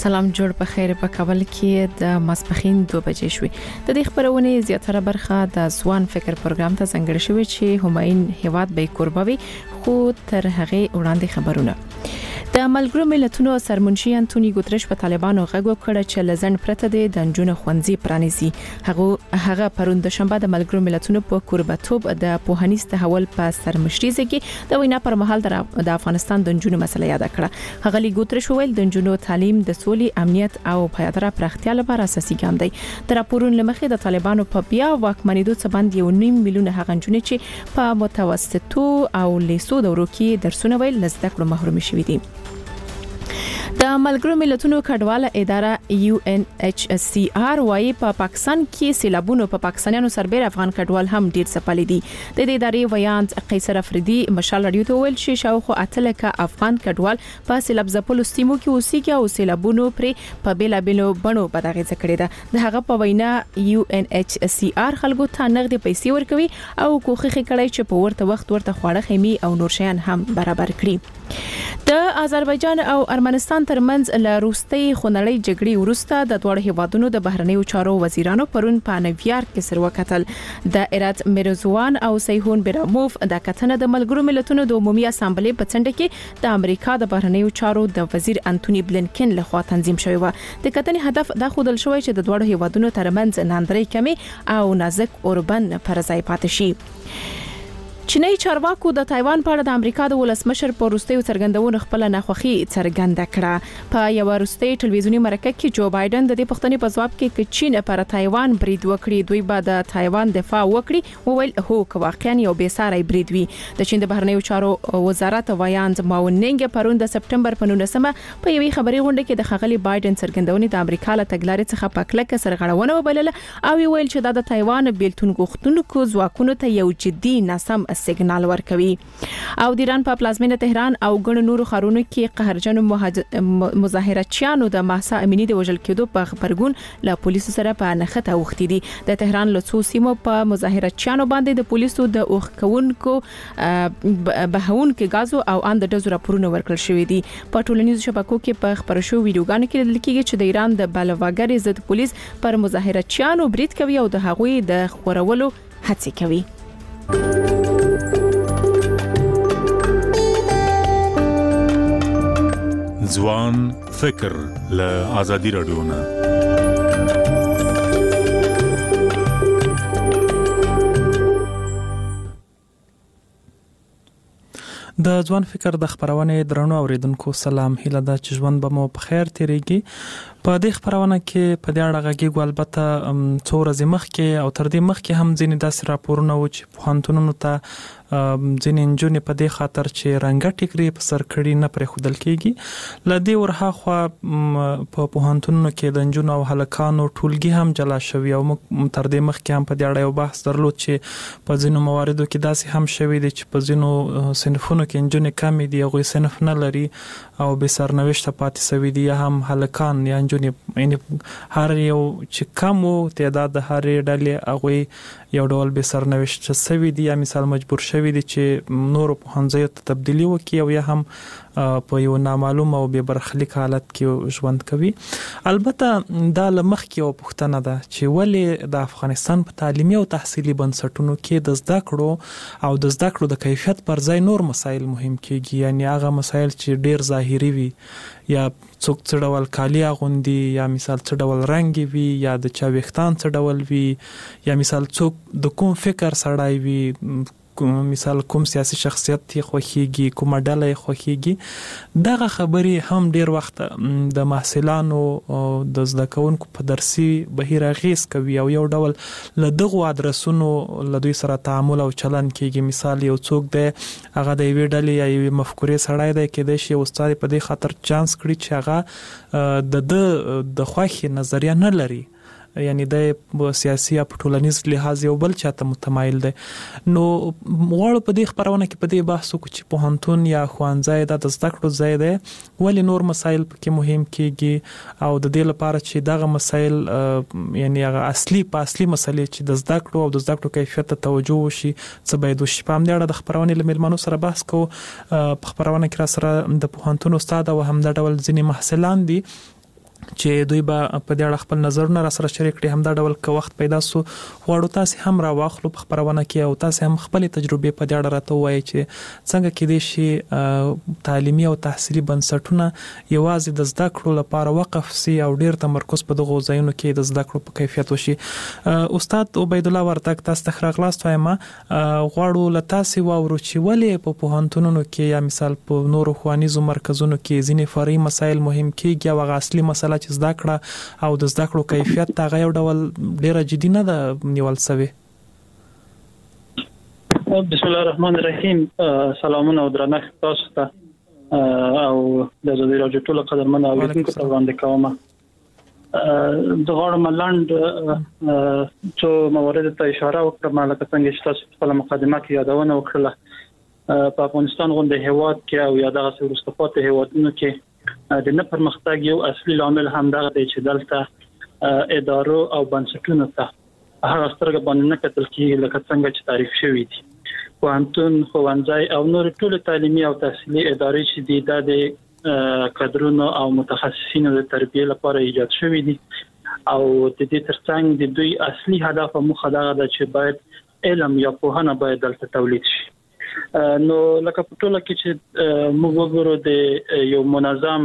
سلام جوړ په خیر په کابل کې د ماسپخین 2 بجې شوې د دې خبرونه زیاتره برخه د ځوان فکر پروګرام ته څنګه شوې چې هماین هیواد به قربوي خو تر هغه وړاندې خبرونه د ملګرو ملتونو سرمنشي انټونی ګوتریش په طالبانو غږ وکړ چې لزن پرته د انجونو خوندزي پرانیزي هغه پروند شنبه د ملګرو ملتونو په قربتوب د پوهنیز تحول په سرمشريزه کې د وینا پر مهال د افغانستان د انجونو مسله یاد کړه هغه لی ګوتریش ویل د انجونو تعلیم د سولې امنیت او پایدار پراختیا لپاره اساسي ګام دی د راپورونو لمخې د طالبانو په بیا واکمنېدو څخه 1.5 میلیون هغه انجونې چې په متوسطو او لیسو دورو کې درسونه ویل لزده کړو محروم شوي دي د ملګرو ملتونو کډواله اداره UNHCR وايي په پاکستان کې سیلابونو په پاکستانیانو سربېر افغان کډوال هم ډیر ځپلي دي د دې ادارې ویاند قیصر افریدي مشال رادیو ته ویل چې شاوخوا اتلکه افغان کډوال په سیلاب ځپلو سیمو کې اوسېږي او سیلابونو پر په بیلابلو بڼو بدغه ځکړي ده د هغه په وینا UNHCR خلکو ته نغدي پیسې ورکوي او کوخه کړي چې په ورته وخت ورته خواړه خېمي او نور شیان هم برابر کړي د آذربایجان او ارمنستان ترمنځ له روستي خونړۍ جګړې وروسته د دوه هیوادونو د بهرنیو چارو وزیرانو پرون په نیویارک کې سره وکتل د ایرات میروزوان او سیهون بیراموف د کتنه د ملګرو ملتونو د عمومي اسامبلې په څنډه کې د امریکا د بهرنیو چارو د وزیر انټونی بلینکن لخوا تنظیم شوی و د کتنې هدف د خودل شوی چې د دوه هیوادونو ترمنځ ناندري کمی او نازک اوربن پر ځای پاتې شي چینی چارواکو د تایوان په اړه د امریکا د ولسمشر په وروستیو څرګندونو خپل ناخوښي څرګنده کړه په یو وروستي ټلویزیونی مرکه کې جو بایدن د دې پوښتنې په ځواب کې چې چین پر تایوان برید وکړي دوی به د تایوان دفاع وکړي وویل هو که واقعا یو بیساري برید وي د چین د بهرنیو چارو وزارت ویاند ماونینګ پرون د سپټمبر په 19مه په یوې خبري غونډه کې د خغلی بایدن څرګندونې د امریکا له تګلارې څخه په کلکه سرغړونه وبلله او ویل چې د تایوان بیلتون غوښتونکو ځواکونو ته یو جدي ناسم سیګنال ورکوي او د ایران په پلازمینه تهران او ګڼ نورو ښارونو کې قهرجن مظاهرچیانو د مهسا امینی د وژل کېدو په خبرګون له پولیسو سره په نښته اوختي دي د تهران له څو سیمو په مظاهرچیانو باندې د پولیسو د اوخکونکو بهون کې غازو او ان د دزو راپورونه ورکړل شوې دي په ټولنیزو شبکو کې په خبرو شو ویډیوګانو کې لیدل کېږي چې د ایران د بلواګر ضد پولیس پر مظاهرچیانو برید کوي او د هغوی د خورولو هڅه کوي ځوان فکر له آزادي رادیو نه د ځوان فکر د خبرونه درنو اوریدونکو سلام هیله ده چې ژوند به مو په خیر تیریږي په دې خبرونه کې په دې اړه غږیږو البته څو ورځې مخکې او تر دې مخکې هم ځینې داسې راپورونه و چې پوهنتونونو ته ځینې نجونې په دې خاطر چې رنګه ټیکري په سر کړي نه پرې خودل کېږي ل دې ورها خو په پوهنتونونو کې د نجونو او هلکانو ټولګي هم جلا شوی او تر دې مخکې هم په دې اړه یو بحث درلود چې په ځینو مواردو کې داسې هم شوی دی چې په ځینو صنفونو کې نجونې کمې دي هغوی صنف نه لري او به سرنوشته پاتې شوی دي یا هم هلکان یا نجونې هر یو چې کم تعداد د هر ډلې هغوی یو ډول به سرنوشته شوی دي یا مثال مجبور شوی دي چې نور په هنځي ته تبدیلی وکړي او یا هم په یو نامعلوم او به برخلیک حالت کې ژوند کوي البته دا لمخ کې او پښتنه ده چې ولې د افغانستان په تعلیمي او تحصیلي بنسټونو کې د زده کړو او د زده کړو د کیفیت پر ځای نور مسایل مهم کېږي یعنی هغه مسایل چې ډیر ظاهري وي یا څوک څه ډول کالی اغوندي یا مثال څه ډول رنگ وي یا د چا وختان څه ډول وي یا مثال څوک د کوم فکر سړای وي مثال کوم سیاسي شخصیت تی خوخيږي کوم ډله خوخيږي دغه خبرې هم ډیر وخت د محصلانو د زده کوونکو په درسي بهیر غیس کوي او یو ډول له دغه ادرسونو له دوی سره تعامل او چلن کېږي مثال یو څوک د هغه د وی ډلې یا یو مفکورې سړای دی کې د شی استاد په دې خاطر چانس کړی چې هغه د خوخي نظریه نه لري یعنی د سیاسي او ټولنیز لحاظ یو بل چاته متمایل دی نو وړ په دې خبرونه کې په دې بحث وکړو چې پوهنتون یا خوانځای د زده کړو ځای دی ولې نور مسایل پکې مهم کېږي او د دې لپاره چې دغه مسایل یعنی هغه اصلي مسلې چې د زده کړو او د زده کړو کیفیت ته توجه وشي څه باید وشي په همدې اړه د خبرونه لملمنو سره بحث کوو په خبرونه کې را سره د پوهنتون استاد او هم د ډول ځینې محصلان دي چې دوی به په دې اړه خپل نظرونه را سره شریک کړي. همدا ډول که وخت پیدا سو غواړو تاسو هم را واخلو په خبرونه کې او تاسو هم خپل تجربه په دې اړه راته وایي چې څنګه کې دي شي تعلیمي او تحصیلي بنسټونه یوازې د زده کړو لپاره وقف سي او ډیر تمرکز په دغه ځایونو کې د زده کړو په کیفیت وشي. استاد عبید الله وردګ تاسو ته خراغلاست وایم. غواړو له تاسو واورو چې ولې په پوهنتونونو کې یا مثال په نورو ښوونیزو مرکزونو کې ځینې فرعي مسایل مهم کېږي او اصلي مسله چې زده کړه او د زده کړو کیفیت ته یو ډول ډیره جدي نه ده نیول شوی. بسم الله الرحمن الرحیم. سلامونه او درنښت تاسو ته او د زړه راجو ټول قدرمن اوریدونکو ته وړاندې کوم. د غواړم لاند څو موارد ته اشاره وکړم لکه څنګه چې تاسو په مقدمه کې یادونه وکړه. په افغانستان غونډه هیواد کې او یا دغه وروسته پاتې هیوادونو کې د نه پرمختګ یو اصلي لامل هم دغه دی چې دلته ادارو او بنسټونو ته هغه سترګې باندې نه کتل کیږي لکه څنګه چې تعریف شوی دي. پوهنتون، ښوونځي او نور ټول تعلیمي او تحصیلي ادارې چې دي د کادرونو او متخصصینو د تربیې لپاره ایجاد شوی دي او د دې ترڅنګ د دوی اصلي هدف او موخه دا ده چې باید علم یا پوهنه باید دلته تولید شي. نو لکه په ټوله کې چې موږ وګورو د یو منظم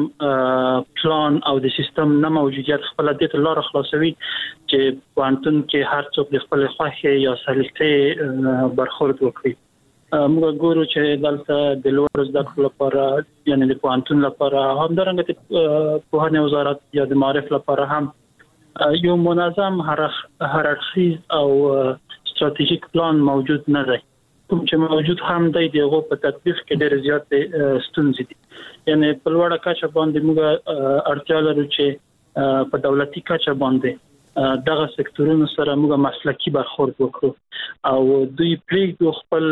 پلان او د سیستم نه موجودیت خپل د لار خلاصوي چې پوهنتون کې هر څوک د خپل خوښه یا سلیقې برخورد وکړي. موږ ګورو چې دلته د لوړ زده کړو لپاره یعنی د پوهنتون لپاره همدارنګه د پوهنې وزارت یا د معارف لپاره هم یو منظم هررخیز او استراتیژیک پلان موجود نه دی. کوم چې موجود هم دی دغه په تطبیق کې ډېر زیات ستونزې دي. یعنی په لوړه کچه باندې موږ اړتیا لرو چې په دولتي کچه باندې دغه سکتورونو سره موږ مسلکي برخورد وکړو او دوی پریږدو خپل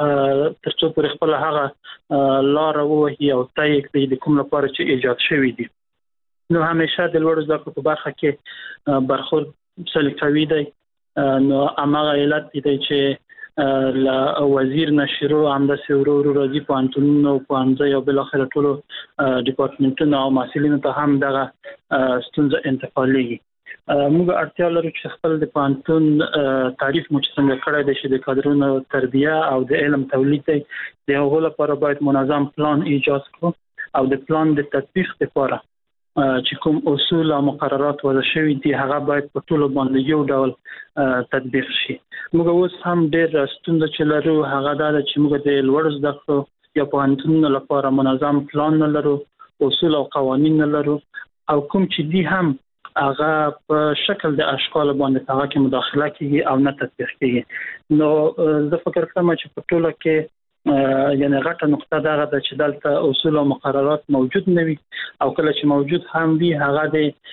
ترڅو پر خپل هغه لار ووهي او طی کړي د کوم لپاره چې ایجاد شوی دي. نو همیشه د لوړ زده کړو په برخه کې برخورد سلیقوي دی. نو هغه علت دی چې لا وزیر نشرو عمده سورو راځي پوهنتونونو پوهنځي او بل اخر ټولو ډپارټمنټونو او مسؤلینو ته هم دغه ستونزه انتقالېږي. موږ اړتیا لرو چې خپل د پوهنتون تعریف مو څنګه کړی دی چې د کادرونو تربیه او د علم تولید دی د هغو لپاره باید منظم پلان ایجاد کړو او د پلان د تطبیق لپاره چې کوم اصول او مقررات وضع شوي دي هغه باید په ټولو باندې یو ډول تطبیق شي. موږ اوس هم ډېر ستونزه چې لرو هغه دا چې موږ د لوړ زده کړو یا پوهنتونونو لپاره منظم پلان نه لرو، اصول او قوانین نه لرو او کوم چې دي هم هغه په شکل د اشکال باندې هغه کې مداخله کوي او نه تطبیق کوي. نو زه فکر کوم چې په ټوله کې یعنی غټه نقطه دا ده چې دلته اصول او مقررات موجود نه وي او کله چې موجود هم وي هغه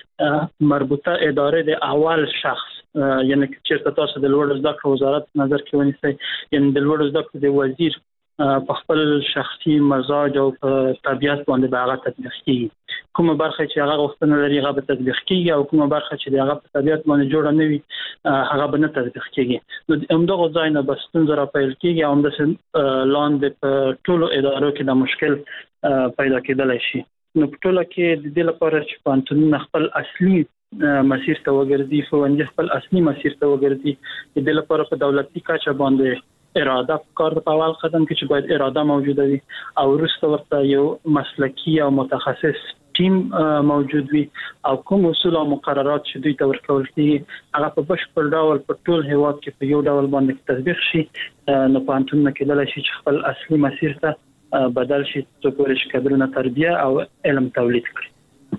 د مربوطه ادارې د اول شخص یعنی چې تاسو د لوړ زده کړو وزارت نظر کې ونیسئ یعنی د لوړ زده کړو د وزیر په خپل شخصي مزاج او طبيعت باندې به هغه تطبیق کیږي. کومه برخه چې هغه غوښتنه لري هغه به تطبیق کیږي او کومه برخه چې هغه په طبيعت باندې جوړه نه وي هغه به نه تطبیق کیږي. نو همدغه ځای نه بس ستونزه را پیل کیږي او همدغه لاندې په ټولو ادارو کې د مشکل پیدا کېدلی شي. نو په ټوله کې د دې لپاره چې پوهنتونونه خپل اصلي مسیر ته وګرځي ښوونځي خپل اصلي مسیر ته وګرځي د دې لپاره په دولتي کچه باندې اراده کار په اول قدم کې چې باید اراده موجوده وي او وروسته ورته یو مسلکي او متخصص ټیم موجود وي او کوم اصول او مقررات چې دوی ته ورکول کېږي هغه په بشپړ ډول په ټول هیواد کې په یو ډول باندې تطبیق شي. نو پوهنتونونه کېدلی شي چې خپل اصلي مسیر ته بدل شي څو پورې چې کادرونه تربیه او علم تولید کړي.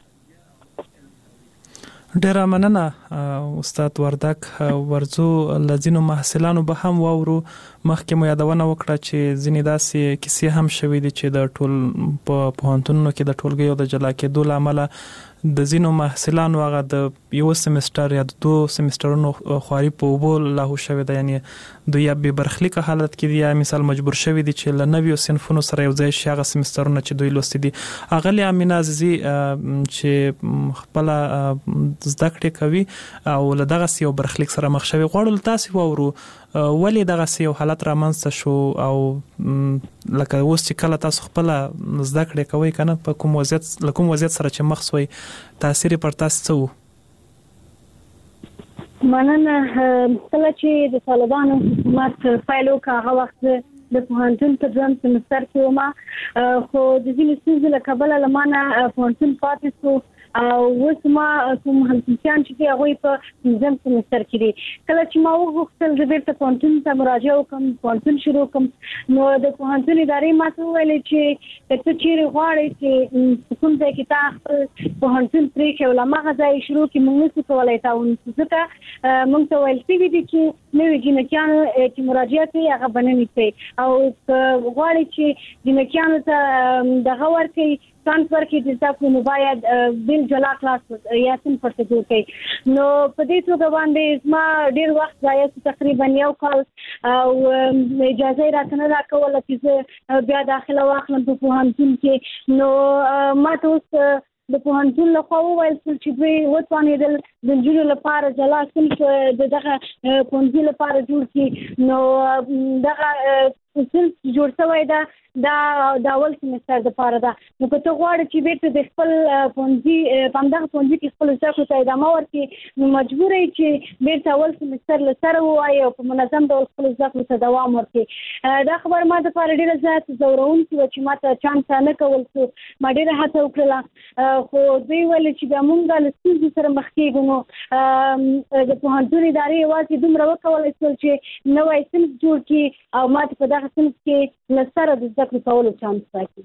ډیره مننه استاد وردګ. ورزو لزینو محصلانو به هم وورو مخکې مو یادونه وکړه چې ځینې داسې کیسې هم شوې دي چې د ټول په پوهنتونونو کې د ټولګیو د جلا کېدو له امله د ځینو محصلانو هغه د یو سمستر یا د 2 سمسترونو خواري په اوبو لاهو شوی دی، یعنی دوی یا به برخلیک حالت کې دي یا مثال مجبور شوی دي چې ل نویو صنفونو سره یو ځای شي هغه سمسترونه چې دوی لوستي دي. اغلی امینه عزیزي چې خپل زده کړې کوي او له دغه یو برخلیک سره مخ شوی غواړل تاسو وورو ولې دغه یو حالت رامنځته شو او لکه اوس چې کله تاسو خپل زده کړې کوي کنه په کوم وضعیت سره چې مخ شوي تاثیر پر تاسو څه وو؟ مننه. کله چې د طالبانو حکومت پیل وکړ هغه وخت د پوهنتون په دویم سمستر کې ومه، خو د ځینې ستونزو له کبله له ما نه پوهنتون پاتې شو او اوس ما کوم همصنفیان چې دي هغوی په پنځم سمستر کې دي. کله چې ما وغوښتل زه بیرته پوهنتون ته مراجعه وکړم، پوهنتون شروع کړم، نو د پوهنتون ادارې ما ته وویلې چې که ته چیرې غواړې چې په کوم ځای کې تا خپل پوهنتون پرېښې او له هماغه ځایه شروع کړې، موږ نشو کولی تا ونیسو، ځکه موږ ته ویل شوي دي چې نوي جینکیانو چې مراجعه کوي هغه به نه نیسئ، او که غواړئ چې جینکیانو ته دغه ورکړئ چانس ورکړي چې تاسو نو باید بل جلا کلاس یا سم پرته جوړ کړئ. نو په دې توګه باندې ما ډېر وخت ضایع تقریبا یو کال او اجازه راته نه راکوله چې زه بیا داخله واخلم په پوهنتون کې. نو ما ته اوس د پوهنتون لخوا وویل چې دوی وتوانېدل د نجونو لپاره جلا صنف دغه ښوونځي لپاره جوړ کړي. نو دغه صنف جوړ شوی ده دا د اول سمستر دپاره ده. نو که ته غواړې چې بیرته د خپل ښوونځي په همدغه ښوونځي کې خپلو زده کړو ته ادامه ورکړې، نو مجبوره یې چې بیرته اول سمستر له سره ووایې او په منظم ډول خپلو زده کړو ته دوام ورکړې. دا خبره ما دپاره ډېره زیاته ځورونکې وه چې ما ته چانس نه کول شو. ما ډېره هڅه وکړله، خو دوی ویل چې بیا مونږ له ستونزو سره مخ کېږو. نو د پوهنتون ادارې یوازې دومره وکولی شول چې نوی صنف جوړ کړي او ما ته په دغه صنف کې له سره د زده کړو کولو چانس راکړي.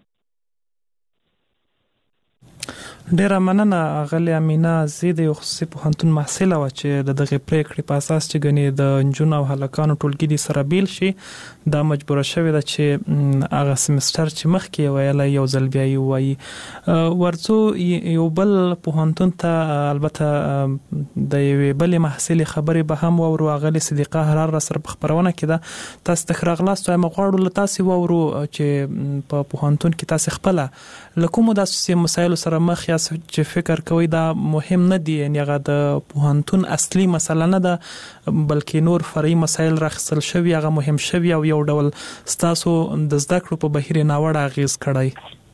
ډیره مننه اغلی امینا. زه د یو خصوصي پوهنتون محصله و چې د دغه پریکړې په اساس چې غني د نجونو او هلکانو ټولګي دي سره بیل شي دا مجبوره شوې ده چې هغه سمستر چې مخکې ویلای یو ځل بیا یې وایي. ورڅو یو بل پوهنتون ته البته د یوې بلې محصلې خبرې به هم واورو. اغلی صدیقه حرار را سره په خبرونه کې ده. تاسو ته ښه راغلاست. وایم غواړو له تاسې واورو چې په پوهنتون کې تاسې خپله له کومو داسې مسایلو سره مخ یاست چې فکر کوئ دا مهم نه دي، یعنې هغه د پوهنتون اصلي مسله نه ده بلکې نور فرعي مسایل راخیستل شوي، هغه مهم شوي او یو ډول ستاسو د زده کړو په بهیر ناوړه اغېز کړی؟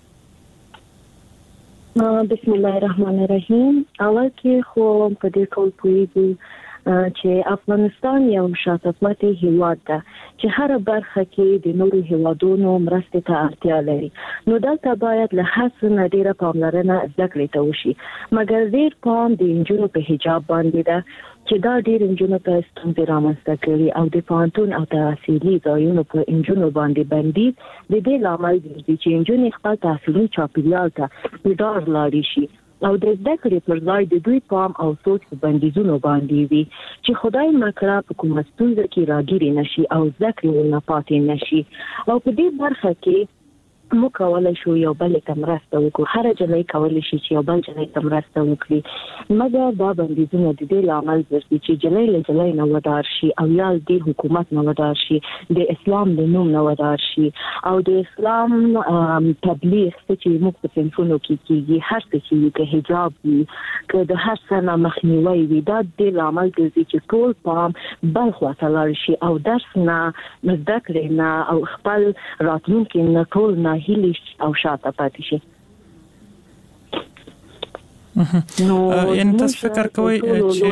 بسم الله الرحمن الرحیم. اول کې خو په دې ټول پوهیږو چې افغانستان یو شاته پاتې هیواد ده چې هر برخه کې د نورو هیوادونو مرستې ته اړتیا لري. نو دلته باید له هر څه نه ډیره پاملرنه زده کړې ته وشي، مګر ډیر پام د نجونو په حجاب باندې ده چې دا ډیر نجونو ته ستونزې رامنځته کړي او د پوهنتون او تحصیلي ځایونو په نجونو باندې بندیز د دې لامل ګرځي چې نجونې خپل تحصیلي چاپیریال ته ډار لاړې شي او د زده کړې پر ځای د دوی پام او سوچ په بندیزونو باندې وي چې خدای مکړه په کومه ستونزه کې راګیرې نشي او زده کړې ونه پاتې نشي. او په دې برخه کې موږ کولی شو یو بل ته مرسته وکړو. هر جنۍ کولی شي چې یو بل جنۍ ته مرسته وکړي، مګر دا بندیزونه د دې لامل ګرځي چې جنۍ له جنۍ نه ودار شي او یا د حکومت نه ودار شي، د اسلام د نوم نه ودار شي او د اسلام تبلیغ چې موږ په صنفونو کې کېږي، هر څه چې وي، که حجاب وي، که د هر څه نه مخنیوی وي، دا د دې لامل ګرځي چې ټول پام بل خواته لاړ شي او درس نه، زده کړې نه او خپل راتلونکي نه ټول نه هیلې او شاته پاتې شي. یعنې تاسو فکر کوئ چې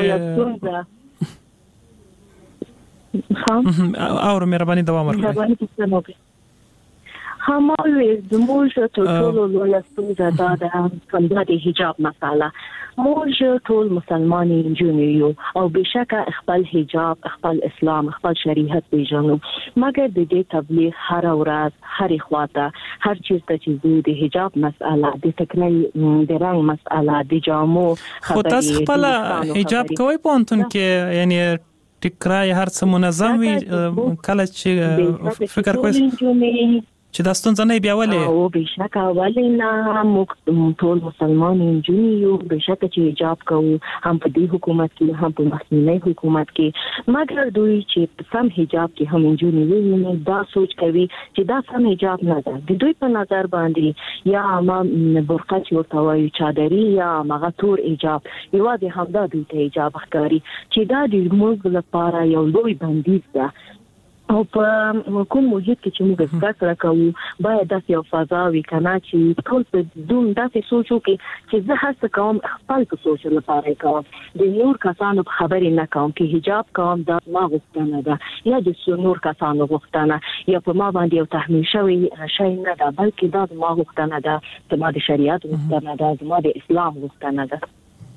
او مهرباني دوام ورکړئ. همالوی زموږ تر ټولو لویه ستونزه دا ده همدا د حجاب مسله. موږ ټول مسلمان نجونې یو او بېشکه خپل حجاب، خپل اسلام، خپل شریعت پیژنو، مګر د دې تبلیغ هر ورځ هرې خواته هر چیرته چې د حجاب مسله، د تکنۍ د رنګ مسله، د جامو خو تاسو خپل حجاب کوئ پوهنتون کې؟ یعنې ټیکرای هر څه منظم وي؟ کله چې فکر کوئ چې دا ستونزه نه بیا ولې او بهشکه ولې نه موږ ټول مسلمان انجونی یو بهشکه چې حجاب کوو هم په دې حکومت کې هم په مخکنی حکومت کې مګر دوی چې سم حجاب کې هم انجونی وي دا سوچ کوي چې دا سم حجاب نه ده د دوی په نظر باندې یا ما برقه چې ورته وایي چادري یا مغه تور حجاب یو د همدا دوی ته حجاب ښکاري چې دا د موږ لپاره یو لوی بندیز ده او په کوم محیط کې چې موږ زده کړه کوو باید داسې یو فضا وي کنه چې ټول په دوم داسې سوچ وکړي چې زه هڅه کوم خپل په سوچ لپاره کوم د نور کسانو په خبرې نه کوم کې حجاب کوم دا ما غوښتنه ده یا د نور کسانو غوښتنه یا په ما باندې یو تحمیل شوی شی نه ده بلکې دا ما غوښتنه ده زما د شریعت غوښتنه ده زما د اسلام غوښتنه ده.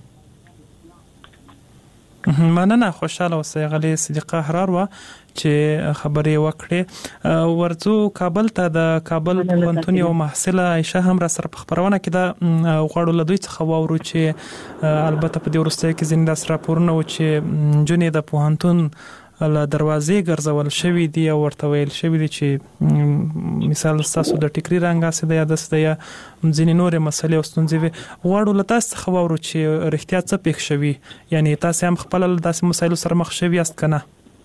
مننه خوشاله اوسئ غلي صدیقه حرار وا چې خبرې وکړې ورځو کابل ته د کابل پوهنتون یو محصله عائشه هم را سره په خبرونه کې دا غواړو له دوی څخه واورو چې البته په دې ورسته کې ځینې داس راپورونه و چې جنې د پوهنتون له دروازې ګرځول شوی دی او ورته ویل شوی دی چې مثال تاسو د ټیکري رنګ اسه د یادست یا ځینې نورې مسلې او ستونزې غواړو له تاسو څخه واورو چې رښتیا څه پېښ شوی یعنی تاسو هم خپل داسې مسایلو سره مخ شوی یاست کنه.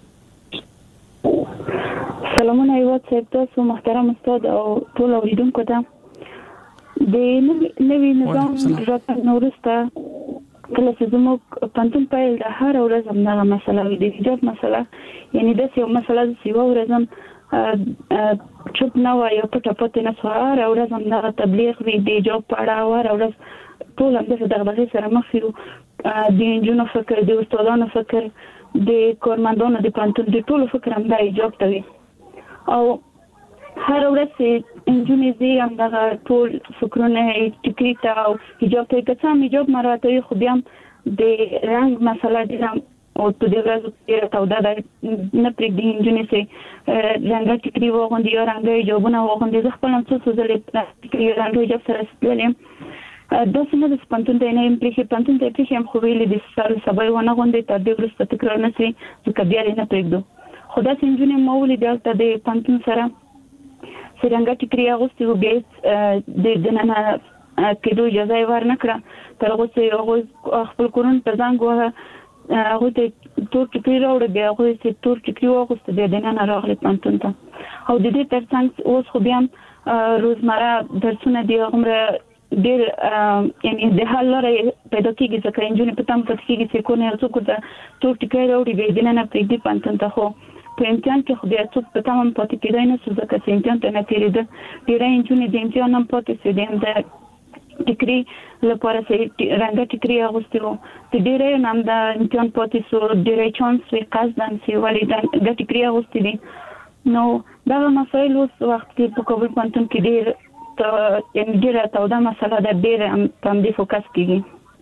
سلامونه ایوات صاحب تاسو محترم استاد او ټول اوریدونکو ته د نوی نظام راته نورسته کله چې زموږ پنځم پیل د هر ورځ همدغه مسله وي د حجاب مسله یعنی داسې یو مسله چې یو ورځ چوپ نه وای او پټه پټه نه سوار او ورځ همدغه تبلیغ وي د حجاب په اړه او ورځ ټول همدغه دغه سره مخ یو د انجونو فکر د استادانو فکر د کارمندانو د پنځم د ټول فکر همدا حجاب ته وي او هر ورځ انجونې زی همدغه ټول فکرونه ټیکري ته او حجاب ته کسان حجاب مراته خو بیا د رنګ مسله دي او په دې ورځ کې تاوده ده نه پرېږدي انجونې سي رنګ ټیکري وغوندي یا رنګ حجابونه وغوندي زه خپل هم څه سوزلې ټیکري رنګ حجاب سره ستللم داسې نه د پنځون ته نه یم پرېښې پنځون ته پرېښې هم خو ویلې د سر سبا یې ونه غوندې تر دې وروسته تکرار نه سي ځکه بیا یې نه پرېږدو خو داسې انجونې ما ولیدې هلته د پنځون سره سرنګا ټیکري اغوستي و بیا د دننه کېدو اجازه یې ور نه کړه تر هغه چې هغوی خپل کورونه ته زنګ ووهه هغوی ته تور ټیکري راوړه بیا هغوی چې تور ټیکري واغوسته بیا دننه راغلې پوهنتون ته او د دې تر څنګ اوس خو بیا هم روزمره درسونه دي هغومره ډېر یعنې د حل لاره پیدا کېږي ځکه نجونې په تمه پاتې کېږي چې کور نه یو څوک ورته تور ټیکری راوړي بیا یې دننه پرېږدي پوهنتون ته خو په امتحان کې خو بیا څوک په تمه پاتې کېدای نه شو ځکه چې امتحان ته نه تېرېده ډېری نجونې د امتحان هم پاتې شوې د همدا ټیکري لپاره چې رنګه ټیکري اغوستي وو د ډېری نه همدا امتحان پاتې شو ډېری چانس وي قصداً چې ولې دا ټیکري اغوستي دي نو دغه مسایل اوس وخت کې په کابل پوهنتون کې ډېره توده مسله ده ډېر په همدې فوکس کېږي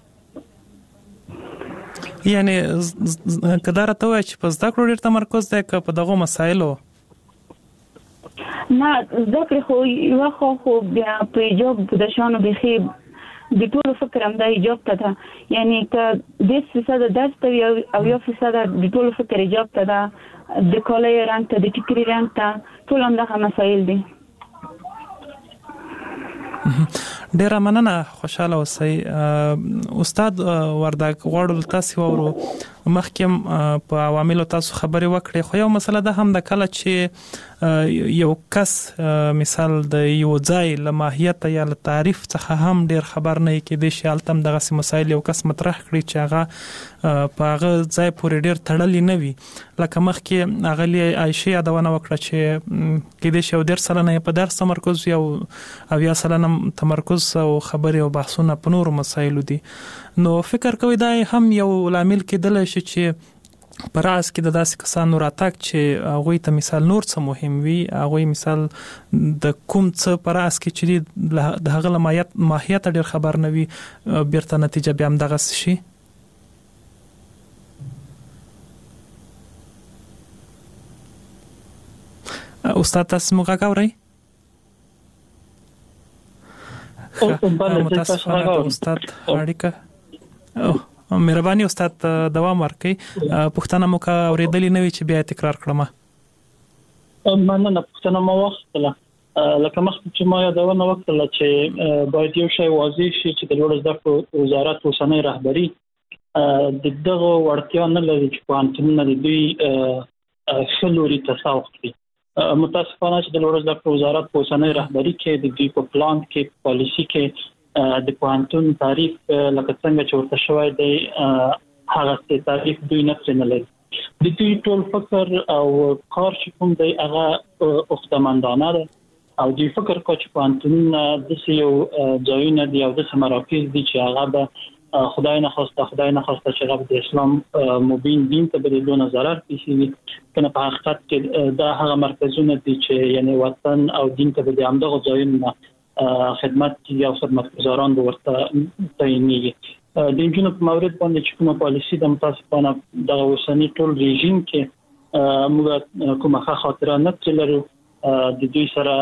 یعنی کدا راته وای چې په زده کړو ډېر تمرکز دی که په دغه مسایلو نه زده کړې خو یوه خو بیا په حجاب د شانو بیخي د ټولو فکر همدا حجاب ته ده یعنې که 10% درس ته وي او 1% د ټولو فکر حجاب ته ده د کالۍ رنګ ته د ټیکري رنګ ته ټول همدغه مسایل دي ډیره مننه خوشاله اوسئ استاد وردګ غواړو تاسو وورو مخکې په عواملو تاسو خبرې وکړې خو یو مسله ده هم د کله چې یو کس مثال د یو ځای له ماهیت یا له تعریف څخه هم ډیر خبر نه کېدی شي التم دغه مسایل یو کس مطرح کړي چې هغه په هغه ځای پورې ډیر تړلی نه وي لکه مخکې اغلی عائشه یادونه وکړه چې کېدی شي ډیر سره نه په درس تمرکز او یا سره تمرکز او خبرې او بحثونه په نورو مسایلو دي نو فکر کوي دا هم یو لامل کېدل شي چې پر اس کې د داسې کسانو راتګ چې هغه ته مثال نور څه مهم وي هغه مثال د کوم څه پر اس کې چې د هغه ماهیت ډیر خبر نه وي بیرته نتیجه بیا هم دغه شي استاد تاسو موږ غواړئ استاد اړیکه مهرباني استاد دوام ورکړئ پښتنه مو کا اوریدلې نه وي چې بیا تکرار کړم مننه پښتنه مو وختله لکه مخکې چې ما یادونه وکړه چې باید یو شی واضح شي چې د لوړ زده کړو وزارت اوسنۍ رهبری د دغه ورتیا نه لري چې پوهنتونونه د دوی خلوري تصاوب کړي متاسفانه چې د لوړ زده کړو وزارت په اوسنۍ رهبری کې د دوی په پلان کې پالیسی کې د پوهنتون تعریف لکه څنګه چې ورته شوی دی هغه تعریف دوی نه لري د دوی ټول فکر او کار چې کوم دی هغه اوختمندانه ده او دوی فکر کوي چې پوهنتونونه د یو ځایونه دی او د مراکز دي چې هغه به خدای نه خواسته چې هغه د اسلام مبین دین ته بدلون ضرر پیښوي کنه په حقیقت کې دا هغه مرکزونه دي چې یعنی وطن او دین ته د همدغه ځایونه خدمت کوي او خدمتګزاران ورته تعینېږي د انجینر په مورد باندې چې کومه پالیسی د متاسفانه د اوسنی ټول رژیم کې موږ کومه خاطره نه لرو د دوی سره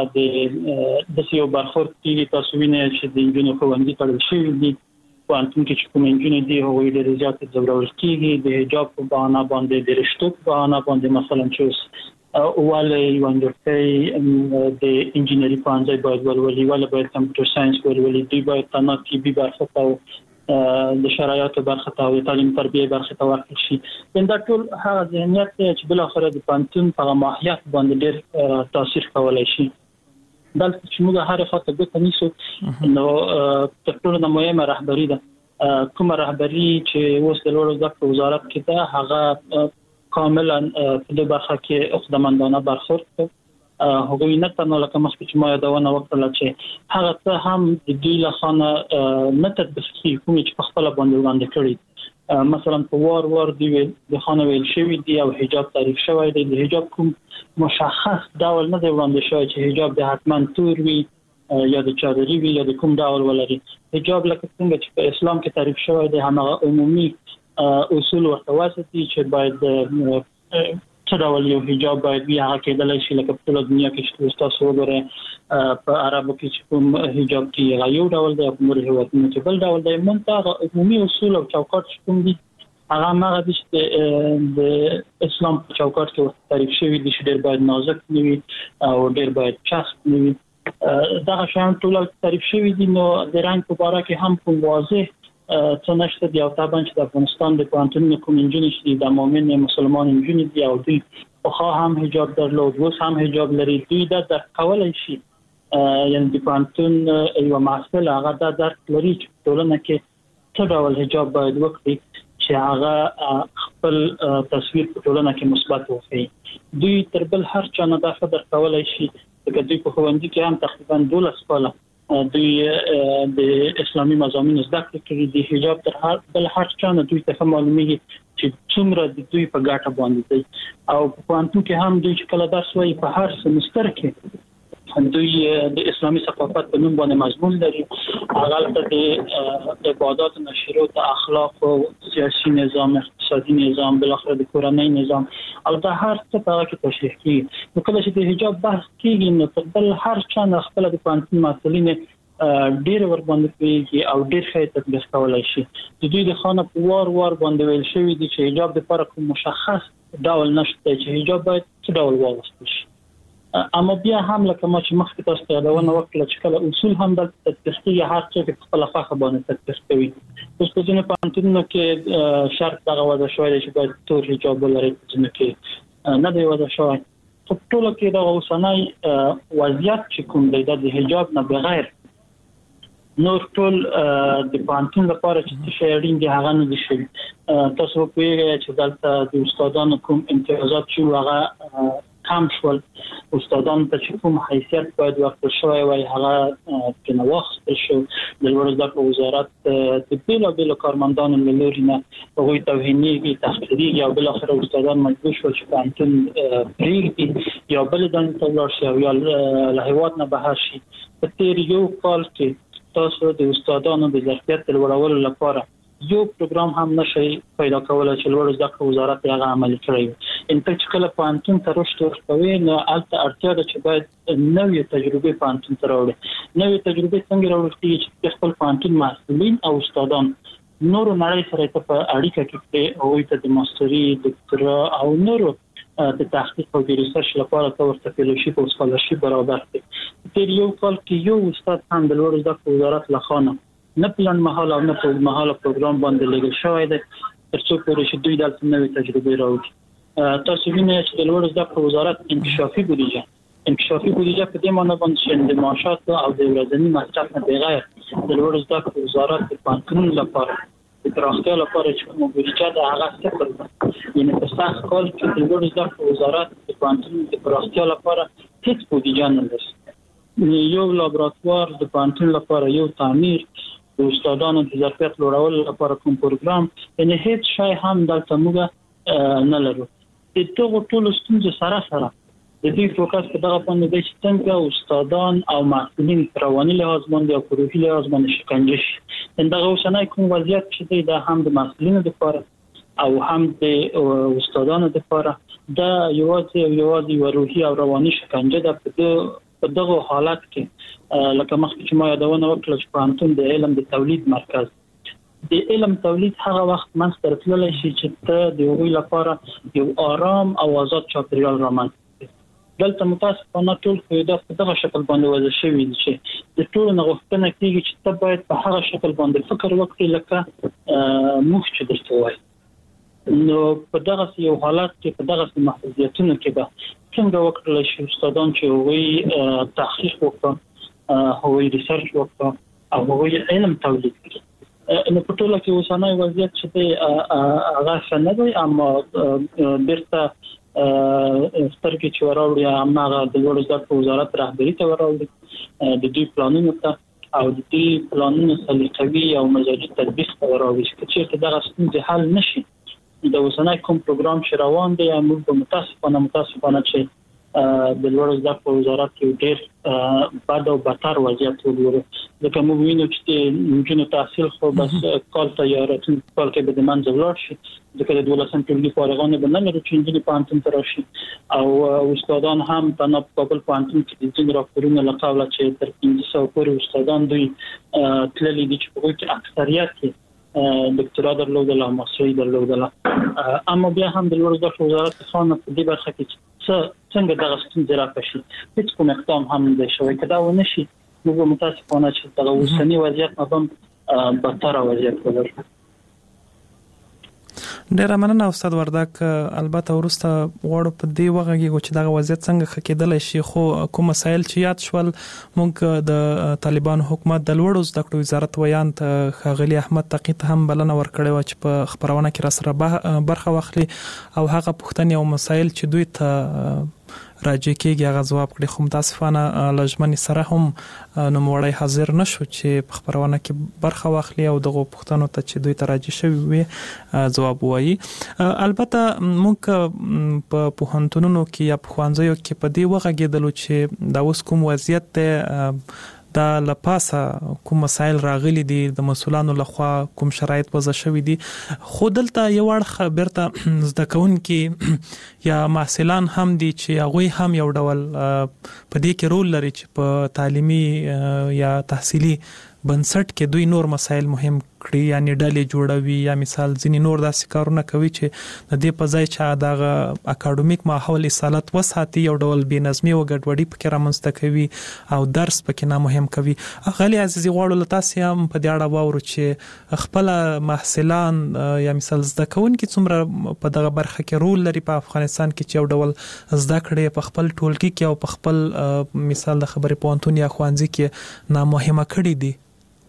د یو برخورد کیږي تاسو وینئ چې د انجینر خوندې تړل شوی دي پوهنتون کې چې کوم انجینر دي هغوی ډېر زیات ځورول کیږي د حجاب په بهانه باندې د رشتو په بهانه باندې مثلا چې اوله یو انډرټي د انجینری پانځای باید ولولي ولا باید کمپیوټر ساينس ولولي دوی باید تنه کې به برخه او د شرایطو برخه او تعلیم تربیه برخه ته ورکړل شي دا ټول هغه ذهنیت چې بل اخر د پانتون په ماهیت باندې ډېر تاثیر کولای شي بلکې چې موږ هر خاطر به تنیسو نو تر ټولو مهمه رهبری ده کومه رهبری چې اوس د لوړ زده کړو وزارت کې ده هغه کاملا په دې برخه کې اقداماندانه برخورد کوي هغه نه تنه لکه مخکې چې ما یادونه وکړه چې هغه څه هم د دوی له خانه نه تطبیق کیږي کوم چې په خپل باندې وړاندې کړی مثلا په وار دی د خانه ویل شوی دی او حجاب تعریف شوی دی د حجاب کوم مشخص ډول نه دی وړاندې شوی چې حجاب د حتما تور وي یا د چادري وي یا د کوم ډول ولري حجاب لکه څنګه چې په اسلام کې تعریف شوی دی هغه عمومي اصول ورته واسطي چې باید څه ډول یو حجاب باید بیا کېدل شي لکه په ټول دنیا کې چې تاسو وګورئ په عربو کې چې کوم حجاب کې یو ډول دی په نور هیوادونو کې بل ډول دی منځه عمومي اصول او چوکاټ کوم دي هغه هغه د اسلام په چوکاټ کې تعریف شوی دي چې ډېر باید نازک وي او ډېر باید چسپ وي دا شان ټول تعریف شوی دي نو د رنګ په اړه کې هم کوم واضح څه نشته دی او طبعا چې د افغانستان د پوهنتون کوم انجینر چې د مؤمن مسلمان انجینر دی او دوی خو هم حجاب درلود اوس هم حجاب لري دوی دا در کولای شي یعنی د پوهنتون یو محصل هغه دا درک لري چې ټولنه کې څه ډول حجاب باید وکړي چې هغه خپل تصویر په ټولنه کې مثبت وښيي دوی تر بل هر چا نه دا خبر کولای شي چې دوی په خوندې کې هم تقریبا 12 کاله دوی د اسلامي مضامین زده کړې دي حجاب تر بل هر چا نه دوی ته معلومیږي چې څومره د دوی په ګټه باندې دي او په پوهنتون کې هم دوی کله درس وایي په هر سمستر کې دوی د اسلامي ثقافت په نوم باندې مضمون لري هغه د عبادت نشریات اخلاق او سیاسي نظام اقتصادي نظام بل اخر د کورنۍ نظام او دا هر څه په هغه کې تشریح کیږي نو کله چې د حجاب بحث کیږي نو بل هر چا نه خپل د پوهنتون مسؤلین ډیر ور باندې کوي او ډیر ښه تطبیق کولای شي د دوی د خانه په وار باندې ویل شوی دي چې حجاب د فرق مشخص ډول نشته چې حجاب باید څه ډول واغوستل شي اما بیا هم لکه ما چې مخکې تاسو ته یادونه وکړه چې کله اصول هم د تطبیقي هر څه په خپل خاصه باندې تطبیق کوي اوس په ځینې پوهنتونونو کې شرط دغه وضع شوی دی چې باید تور حجاب ولري ځینې کې نه دی وضع شوی په ټول کې د اوسنۍ وضعیت چې کوم دی د حجاب نه بغیر نور ټول د پوهنتون لپاره چې څه اړین دي هغه نه دي شوي تاسو په چې دلته د استادانو کوم امتیازات چې هغه کم شول استادان ته کوم حیثیت باید ورکړل شوی وای هغه په نوښت شو د لوړ زده کړو وزارت د بیلابیلو کارمندانو له لوري نه هغوی توهیني تحقیري یا بل اخر استادان مجبور شول چې پوهنتون پرېږدي یا بل دانې ته ولاړ شي او یا له هېواد نه بهر شي په تېر یو کال کې تاسو د استادانو د ظرفیت لوړولو لپاره یو پروګرام هم نشي پیدا کولای چې لوړ زده کړو وزارت هغه عملي کړی ان ته چې کله پوهنتون ته رشد ورکوي نو البته اړتیا ده چې باید نوې تجربې پوهنتون ته راوړي نوې تجربې څنګه راوړل کېږي چې خپل پوهنتون محصلین او استادان نور نړۍ سره په اړیکه کې او ته د ماستري ډاکټرا او نور د تحقیق او د ریسرچ لپاره ورته فیلوشیپ او سکالرشیپ برابر کړي تیر یو کال کې یو استاد هم د لوړو زده کړو وزارت لخوا نه پلان مهال او نه په مهال پروګرام باندې لګل شوی دی ترڅو پورې چې دوی دلته نوې تجربې راوړي. تاسو وینئ چې د لوړو زده کړو وزارت انکشافي بودیجه په دې معنی باندې چې د معاشات او د ورځني مصرف نه بغیر د لوړو زده کړو وزارت د پانتون لپاره د پراختیا لپاره چې کوم بودیجه د هغه څخه کړل یعنی په سخت کال کې د لوړو زده کړو وزارت د پانتون د پراختیا لپاره هیڅ بودیجه نه لري. یو لابراتوار د پانتون لپاره یو تعمیر د استادانو د ظرفیت لوړولو لپاره کوم پروګرام یعنی هیڅ شی هم دلته موږ نه لرو. د ټولو ستونزو سره د دې فوکس په دغه باندې دی چې څنګه استادان او محصلین په رواني لحاظ باندې او په روحي لحاظ باندې شکنجه شي. دا اوسنۍ کوم وضعیت چې دی دا هم د محصلینو لپاره او هم د استادانو لپاره دا یوازې روحي او رواني شکنجه ده. په دغه حالت کې لکه مخکې چې ما یادونه وکړه چې پوهنتون د علم د تولید مرکز د علم تولید هغه وخت منځ ته راتللی شي چې ته د هغوی لپاره یو آرام او آزاد چاپیریال رامنځته کړې. دلته متاسفانه ټول قیودات په دغه شکل باندې وضع شوي دي چې د ټولو نه غوښتنه کېږي چې ته باید په هغه شکل باندې فکر وکړې لکه موږ چې درته وایي. نو په دغه یو حالت کې په دغه محدودیتونو کې به څنګه وکړل شي استادان چې هغوی تحقیق وکړي هغوی ریسرچ وکړي او هغوی علم تولید کړي. نو په ټوله کې اوسنۍ وضعیت چې دی هغه ښه نه دی اما بیرته سترګې چې وراوړي هماغه د لوړو زده کړو وزارت رهبري ته وراوړي د دوی پلانونو ته او د دې پلانونو سلیقوي او مزاجي تطبیق ته وراوړي چې چېرته دغه ستونزې حل نشي. د اوسنۍ کوم پروګرام چې روان دی موږ به متاسفانه چې د لوړو زده کړو وزارت کې ډېر بد او بدتر وضعیت وګورو. ځکه موږ وینو چې د نجونو تحصیل خو بس کال ته یا راتلونکي کال کې به د منځه ولاړ شي ځکه د 12 ټولګي فارغان به نه لرو چې نجونې پوهنتون ته راشي او استادان هم تنها په کابل پوهنتون کې د ځینو راپورونو له قبله چې تر 1500 پورې استادان دوی تللي دي چې په هغوی کې اکثریت کې دکترا درلودله او ماستري درلودله. اما بیا هم د لوړو زده کړو وزارت څخه په دې برخه کې څنګه دغه ستونزې رافع شي هیڅ کوم اقدام هم نه دی شوی. که دا ونه شي موږ متاسفانه چې دغه اوسني وضعیت نه هم بدتره وضعیت ولرو. ډیره مننه استاد وردک. البته ورسته غواړو په دې وغږیږو چې دغه وضعیت څنګه ښه کېدلی شي خو کوم مسایل چې یاد شول موږ د طالبانو حکومت د لوړو زده کړو وزارت ویان ته ښاغلي احمد تقي ته هم بلنه ورکړې وه چې په خپرونه کې راسره برخه واخلي او هغه پوښتنې او مسایل چې دوی ته راجع کېږي هغه ځواب کړي. خو متاسفانه له ژمنې سره هم نوموړی حاضر نشو چې په خپرونه کې برخه واخلي او دغو پوښتنو ته چې دوی ته راجع شوي وي ځواب ووایي. البته موږ په پوهنتونونو کې یا په ښوونځیو کې په دې وغږېدلو چې دا اوس کوم وضعیت دی دا لپاسه کوم مسایل راغلي دي د مسؤلانو لخوا کوم شرایط وضع شوي دي خو دلته یو اړخ بیرته زده کوونکي یا محصلان هم دي چې هغوی هم یو ډول په دې کې رول لري چې په تعلیمي یا تحصیلي بنسټ کې دوی نور مسایل مهم کړي یعنی ډلې جوړوي یا مثال ځینې نور داسې کارونه کوي چې د دې په ځای چې دغه اکاډمیک ماحول اصالت وساتي یو ډول بې نظمي او ګډوډي پکې رامنځته کوي او درس پکې نامهم کوي. غالي عزیزي غواړو له تاسې هم په دې اړه واورو چې خپل محصلان یا مثال زده کوونکي څومره په دغه برخه کې رول لري په افغانستان کې چې یو ډول زده کړې په خپل ټولګي کې او په خپل مثال د خبرې پوهنتون یا ښوونځي کې نامهمه کړي دي.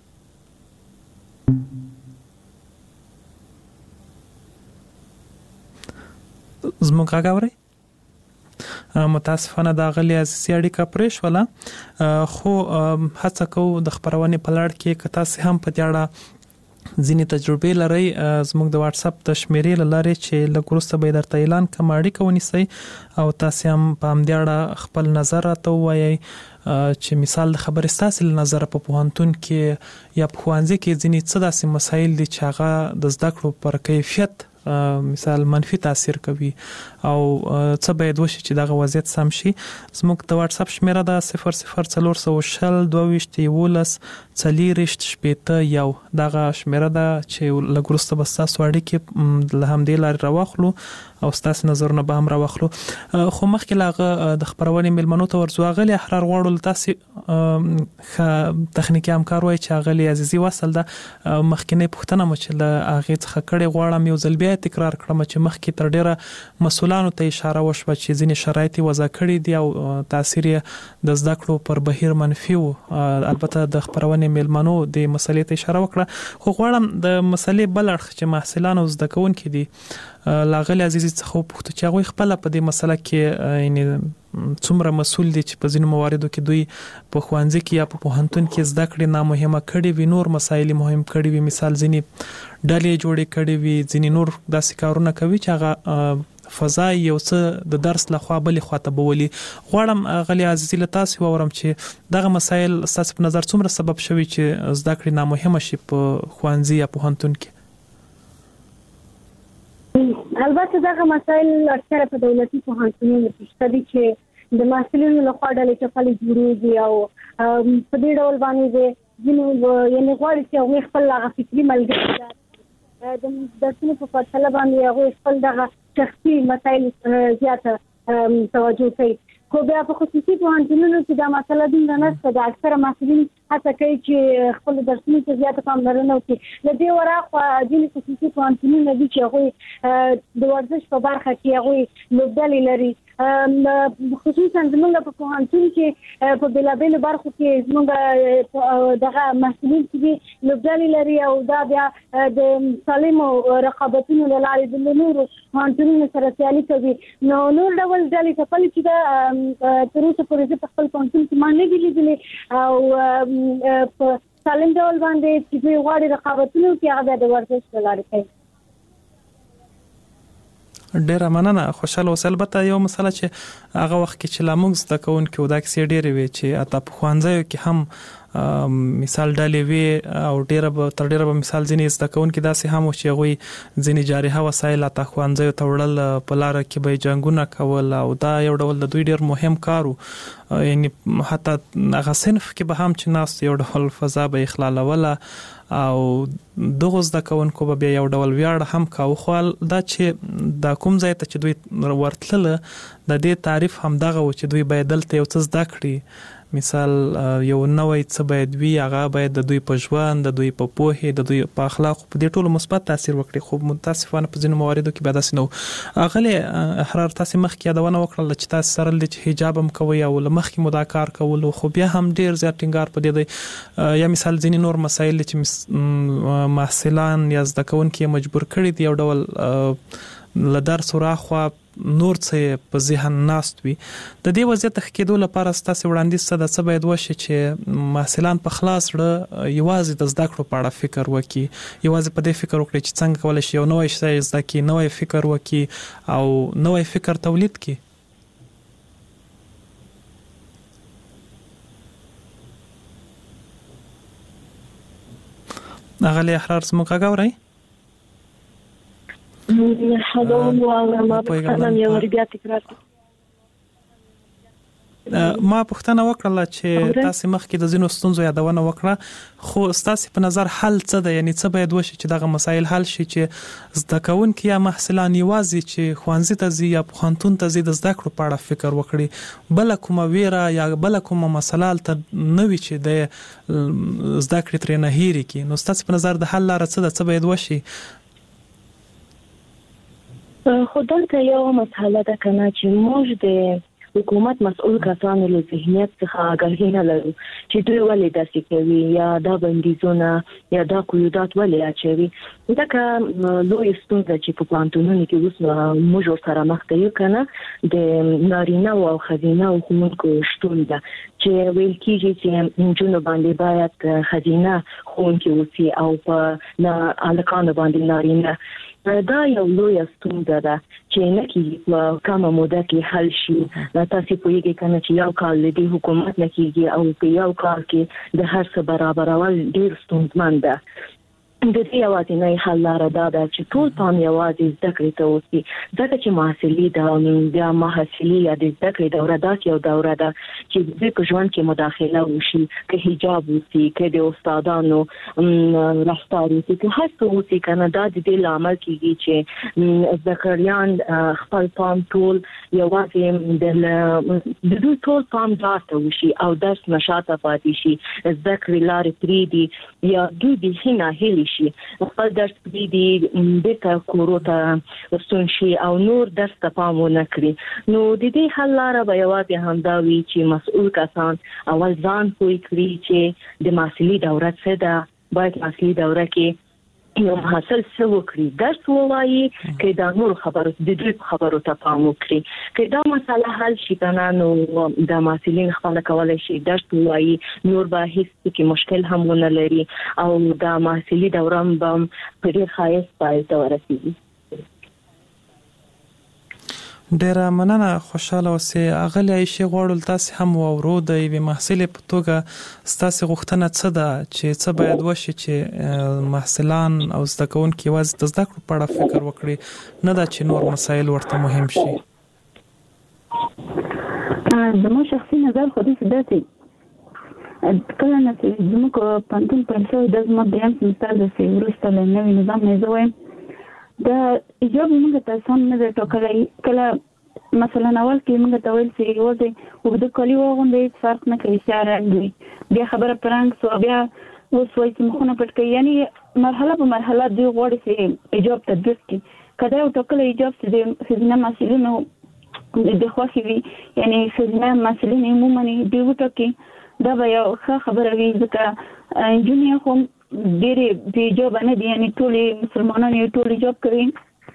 زموږ غږ اورئ؟ متاسفانه د غلي اساسي اړیکه پرې شوله خو هڅه کوو د خپرونې په لړ کې که تاسې هم په دې اړه ځینې تجربې لرئ زموږ د واتس اپ د شمیرې له لارې چې لږ وروسته به یې درته اعلان کړم اړیکه ونیسئ او تاسې هم په همدې اړه خپل نظر راته ووایئ چې مثال د خبرې ستاسې له نظره په پوهنتون کې یا په ښوونځي کې ځینې څه داسې مسایل دي چې هغه د زده کړو پر کیفیت مثال منفي تاثیر کوي او څه باید وشي چې دغه وضعیت سم شي. زموږ د واتس اپ شمیره ده 00402040 دغه شمیره ده چې لګورسته بس تاسو اړیکې له همدې لارې راوخلو او ستاسو نظرونه به هم راوخلو. خو مخکې لاغه د خبرونې ملمنو ته ورځو غلي احرار غواړو تاسو تخنیکی همکار وای چې غلي عزیزي وصل ده مخکینه پښتنه مو چې له هغه څخه کړي غواړم یو ځل بیا تکرار کړم چې مخکې تر ډیره مسولانو ته اشاره وشوه چې ځینې شرایط وضع کړي دي او تاثیر د زده کړو پر بهیر منفي وو. البته د خبرونې ملمنو د مسلې ته اشاره وکړه خو غواړم د مسلې بل اړخ چې محصلان او زده کوونکي دي لاغلی عزیزي څخه پوښتنه چې هغه خپل په دې مسله کې یعنی څومره مسول دي چې په ځینو مواردو کې دوی په خوانځي کې یا په پوهنتون کې زده کړې نامهمه کړي وي نور مسایل مهم کړي وي مثال ځینی ډلې جوړې کړي وي ځینی نور داسې کارونه کوي چې هغه فضا یو څه د درس لخوا بلې خواته بولي. غواړم غلی عزیزي له تاسو وورم چې دغه مسایل ستاسو په نظر څومره سبب شوي چې زده کړې نامهمه شي په خوانځي یا پوهنتون کې؟ البته دغه مسایل اکثره په دولتي پوهنتونونو کې شته دي چې د محصلینو لخوا ډلې چپلې جوړېږي او په دې ډول باندې ځینې یعنې غواړي چې هغوی خپل هغه فکري ملګري د درسونو په پرتله باندې هغوی خپل دغه شخصي مسایل زیاته توجه کوي. خو بیا په خصوصي پوهنتونونو کې دا مسله دومره نشته د اکثره محصلین هڅه کوي چې خپل درسونو ته زیاته پاملرنه وکړي. له دې وراخوا ځینې خصوصي پوهنتونونه دي چې هغوی د ورزش په برخه کې هغوی لوبډلې لري خصوصا زموږ په پوهنتون کې په بېلابېلو برخو کې زموږ دغه محصلین چې دي لوبډلې لري او دا بیا د سالمو رقابتونو له لارې د نورو پوهنتونونو سره سیالي کوي. نو نور ډول ډلې چپلې چې تر اوسه پورې زه په خپل پوهنتون کې ما نه دي لیدلې او په سالم ډول باندې چې دوی غواړي رقابتونو کې هغه د ورزش له لارې کوي. ډیره مننه خوشاله اوسه. البته یو مسله چې هغه وخت کې چې لاموږ زده کوونکي او دا کیسې ډېرې وي چې اته په خوانځیو کې هم مثال ډلې وي او ډیره تر ډیره به مثال ځینې زده کوونکي داسې هم چې هغوی ځینې جارحه وسایل اته خوانځیو ته وړل په لاره کې به جنګونه کول او دا یو ډول د دوی ډیر مهم کار و. یعنی حتی هغه صنف کې به هم چې ناست یو ډول فضا به اخلاالوله او دغه زده کوونکو به بیا یو ډول ویاړ هم کاوه. خو دا چې د کوم ځای ته چې دوی ورتلله د دې تعریف هم دغه و چې دوی باید دلته یو څه زده کړي مثال یو نوې څه باید وي هغه باید د دوی په ژوند د دوی په پوهه د دوی په اخلاق په دې ټولو مثبت تاثیر وکړي. خو متاسفانه په ځینو مواردو کې به داسې نه و. غلې احرار تاسو مخکې یادونه وکړل چې تاسو سره د حجاب هم کوي او مخکې مو دا کار کول خو بیا هم ډیر زیات ټینګار په دې دی یا مثال ځینې نور مسایل چې محصلان یا زده کوونکي مجبور کړي دي یو ډول له درس راخوا نور څه په ذهن ناست وي. د دې وضعیت کېدو لپاره ستاسو وړاندیز څه باید وشي چې محصلان په خلاص ډول یوازې د زده کړو په اړه فکر وکړي یوازې په دې فکر وکړي چې څنګه کولای شي یو نوې شی زده کړي نوې فکر وکړي او نوې فکر تولید کړي. غلې احرار زموږ غاوري هغه ما په خپل یو بیا تکرار ما پوښتنه وکړه چې تاسو مخکې د زینو ستونزو یادونه وکړه خو تاسو په نظر حل څه ده یعنی څه باید وشي چې دغه مسایل حل شي چې زده کوونکي یا محصلان یوازې چې خوانځي ته ځي یا پوهنتون ته ځي د زده کړو په اړه فکر وکړي بل کومه ویره یا بل کومه مسله ته نوې چې د زده کړې ترې نه هېري کی. نو تاسو په نظر د حل لاره څه ده څه باید وشي؟ خو دلته یو مسله ده کنه چې موږ د حکومت مسؤل کسانو له ذهنیت څخه آگاهي نه لرو چې دوی ولې داسې کوي یا دا بندیزونه یا دا قیودات ولې اچوي. ځکه لوی ستونزه چې په پوهنتونونو کې اوس موږ سره مخ ته یو کنه د نارینه او ښځینه ښوونکو شتون ده چې ویل کېږي چې نجونو باندې باید ښځینه ښوونکي اوسي او په هلکانو باندې نارینه. دا یو لوی ستونزه ده چې نه کېږي په کومه موده کې حل شي. تاسو پوهیږئ کنه چې یو کال د حکومت نه کېږي او په یو کال کې د هر څه برابرول ډیر ستونزمن ده. د دې یوازینۍ حل لاره دا ده چې ټول پام یوازې زده کړې ته وسی، ځکه چې محصلي د محصلي یا د زده کړې دوره داسې یو دوره ده چې د دوی په ژوند کې مداخله وشي، که حجاب وسی، که د استادانو رفتار وسی، که هر څه وسی کنه، دا د دې لامل کیږي چې زده کړیان خپل پام ټول یوازې د دوی ټول پام داسته وشي او درس نشاطه پاتې شي، زده کړې لارې پرېږدي یا دوی به نه هیلي خپل درس پرېږدي، بیرته کورو ته ستون شي او نور درس ته پام ونه کړي. نو د دې حل لاره به یوازې همدا وي چې مسؤل کسان اول ځان پوه کړي چې د محصلي دوره څه ده، باید محصلي دوره کې یو محصل څه وکړي، درس ووایي، که دا نور خبرو د دوی خبرو ته پام وکړي. که دا مسله حل شي کنه نو د محصلین خپل کولای شي درس ووایي، نور به هیڅ کې مشکل هم ونه لري او د محصلي دوره به په ډېر ښایست پای ته ورسیږي. ډیره مننه، خوشاله اوسئ. اغلی عایشې غواړو تاسو هم واورو د یوې محصلې په توګه ستاسو غوښتنه څه ده چې څه باید وشي چې محصلان او زده کوونکي یوازې د زده کړو په اړه فکر وکړي، نه دا چې نور مسایل ورته مهم شي؟ زما شخصي نظر خو داسې کله نه چې زموږ پوهنتون پیل شوی دا زما دریم سمستر ده چې وروسته له نوي نظام نه زه وایم دا ایجاب موږ ته سم نه دی ټاکلی. کله مثلا اول کې موږ ته ویل چې یوازې اوږده کالي واغوندئ، هېڅ فرق نه کوي چې رنګ وي، بیا خبره په رنګ سوه، بیا اوس وایي چې مخونه پټ کوي. یعنې مرحله په مرحله دوی غواړي چې ایجاب تطبیق کړي. که دا یو ټاکلی ایجاب چې د ښځینه محصلینو د خوښې وي، یعنې ښځینه محصلین یې ومني، دوی وټاکي، دا به یو ښه خبره وي. ځکه نجونې خو ډېرې بې ایجابه نه دي، یعنې ټولې مسلمانان یې ټول ایجاب کوي.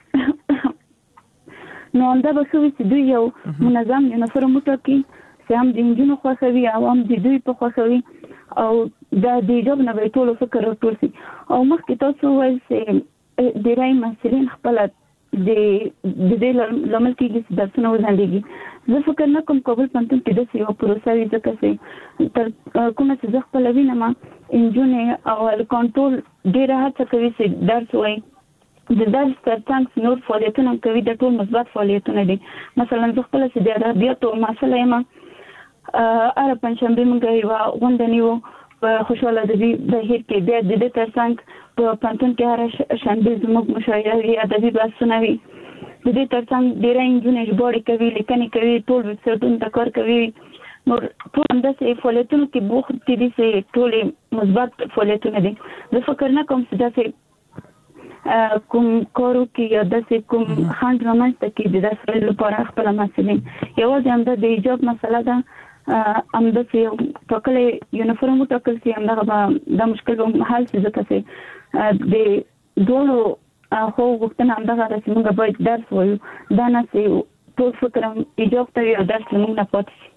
نو همدا به ښه وي چې دوی یو منظم یونیفورم وټاکي چې هم د نجونو خوښه وي او هم د دوی په خوښه وي، او دا د ایجاب نه به ټولو فکر راټول شي. او مخکې تاسو وویل چې ډېری محصلین خپله د دې لامل کېږي چې درسونه وځنډېږي. زه فکر نه کوم کابل پوهنتون کې داسې یوه پروسه وي، ځکه چې تر کومه چې زه خپله وینم نجونې او هلکان ټول ډېره هڅه کوي چې درس ووایي. د درس ترڅنګ نور فعالیتونه هم کوي، د ټول مثبت فعالیتونه دي. مثلا زه خپله چې د ادبیاتو محصله یم، هره پنجشنبې موږ یوه غونډه نیو په خوشحال ادبي بهیر کې. بیا د دې ترڅنګ په پوهنتون کې هره شنبې زموږ مشاعره وي، ادبي بحثونه وي. د دې ترڅنګ ډېری نجونې ژباړې کوي، لیکنې کوي، ټول ویبسایټونو ته کار کوي. نور ټول همداسې فعالیتونو کې بوخت دي چې ټولې مثبت فعالیتونه دي. زه فکر نه کوم چې داسې کوم کارو کې یا داسې کوم خنډ رامنځته کړي د درس ویلو لپاره خپله محصلین. یوازې همدا د ایجاب مسله ده، همداسې یو ټاکلی یونیفورم وټاکل شي، همدغه به دا مشکل به حل شي. ځکه چې د دواړو خو غوښتنه همدغه ده چې موږ باید درس وایو، دا نه چې ټول فکر هم ایجاب ته وي او درس له موږ نه پاتې شي.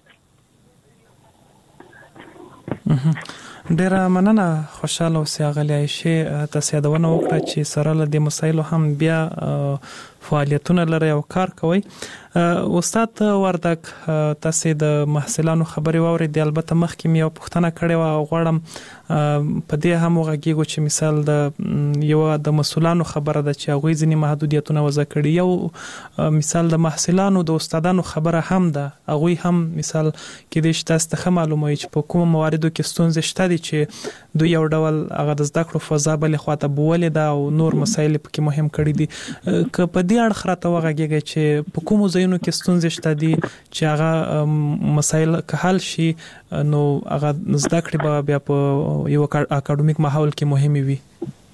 ډیره مننه، خوشاله اوسئ. اغلی عایشې تاسو یادونه وکړه چې سره له دې مسایلو هم بیا فعالیتونه لري او کار کوي. استاد وردک، تاسو د محصلانو خبرې واورېدې، البته مخکې مې یو پوښتنه کړې وه او غواړم په دې هم وغږیږو چې مثال د یو د مسؤلانو خبره ده چې هغوی ځینې محدودیتونه وضع کړي، یو مثال د محصلانو د استادانو خبره هم ده، هغوی هم مثال کېدای شي تاسو ته ښه معلومه وي چې په کومو مواردو کې ستونزې شته دي چې دوی یو ډول هغه د زده کړو فضا بلې خواته بولې ده او نور مسایل پکې مهم کړي دي. که په دې اړخ راته وغږیږئ چې په کومو ځایونو کې ستونزې شته دي چې هغه مسایل که حل شي نو هغه زده کړې به بیا په یو اکاډمیک ماحول کې مهمې وي.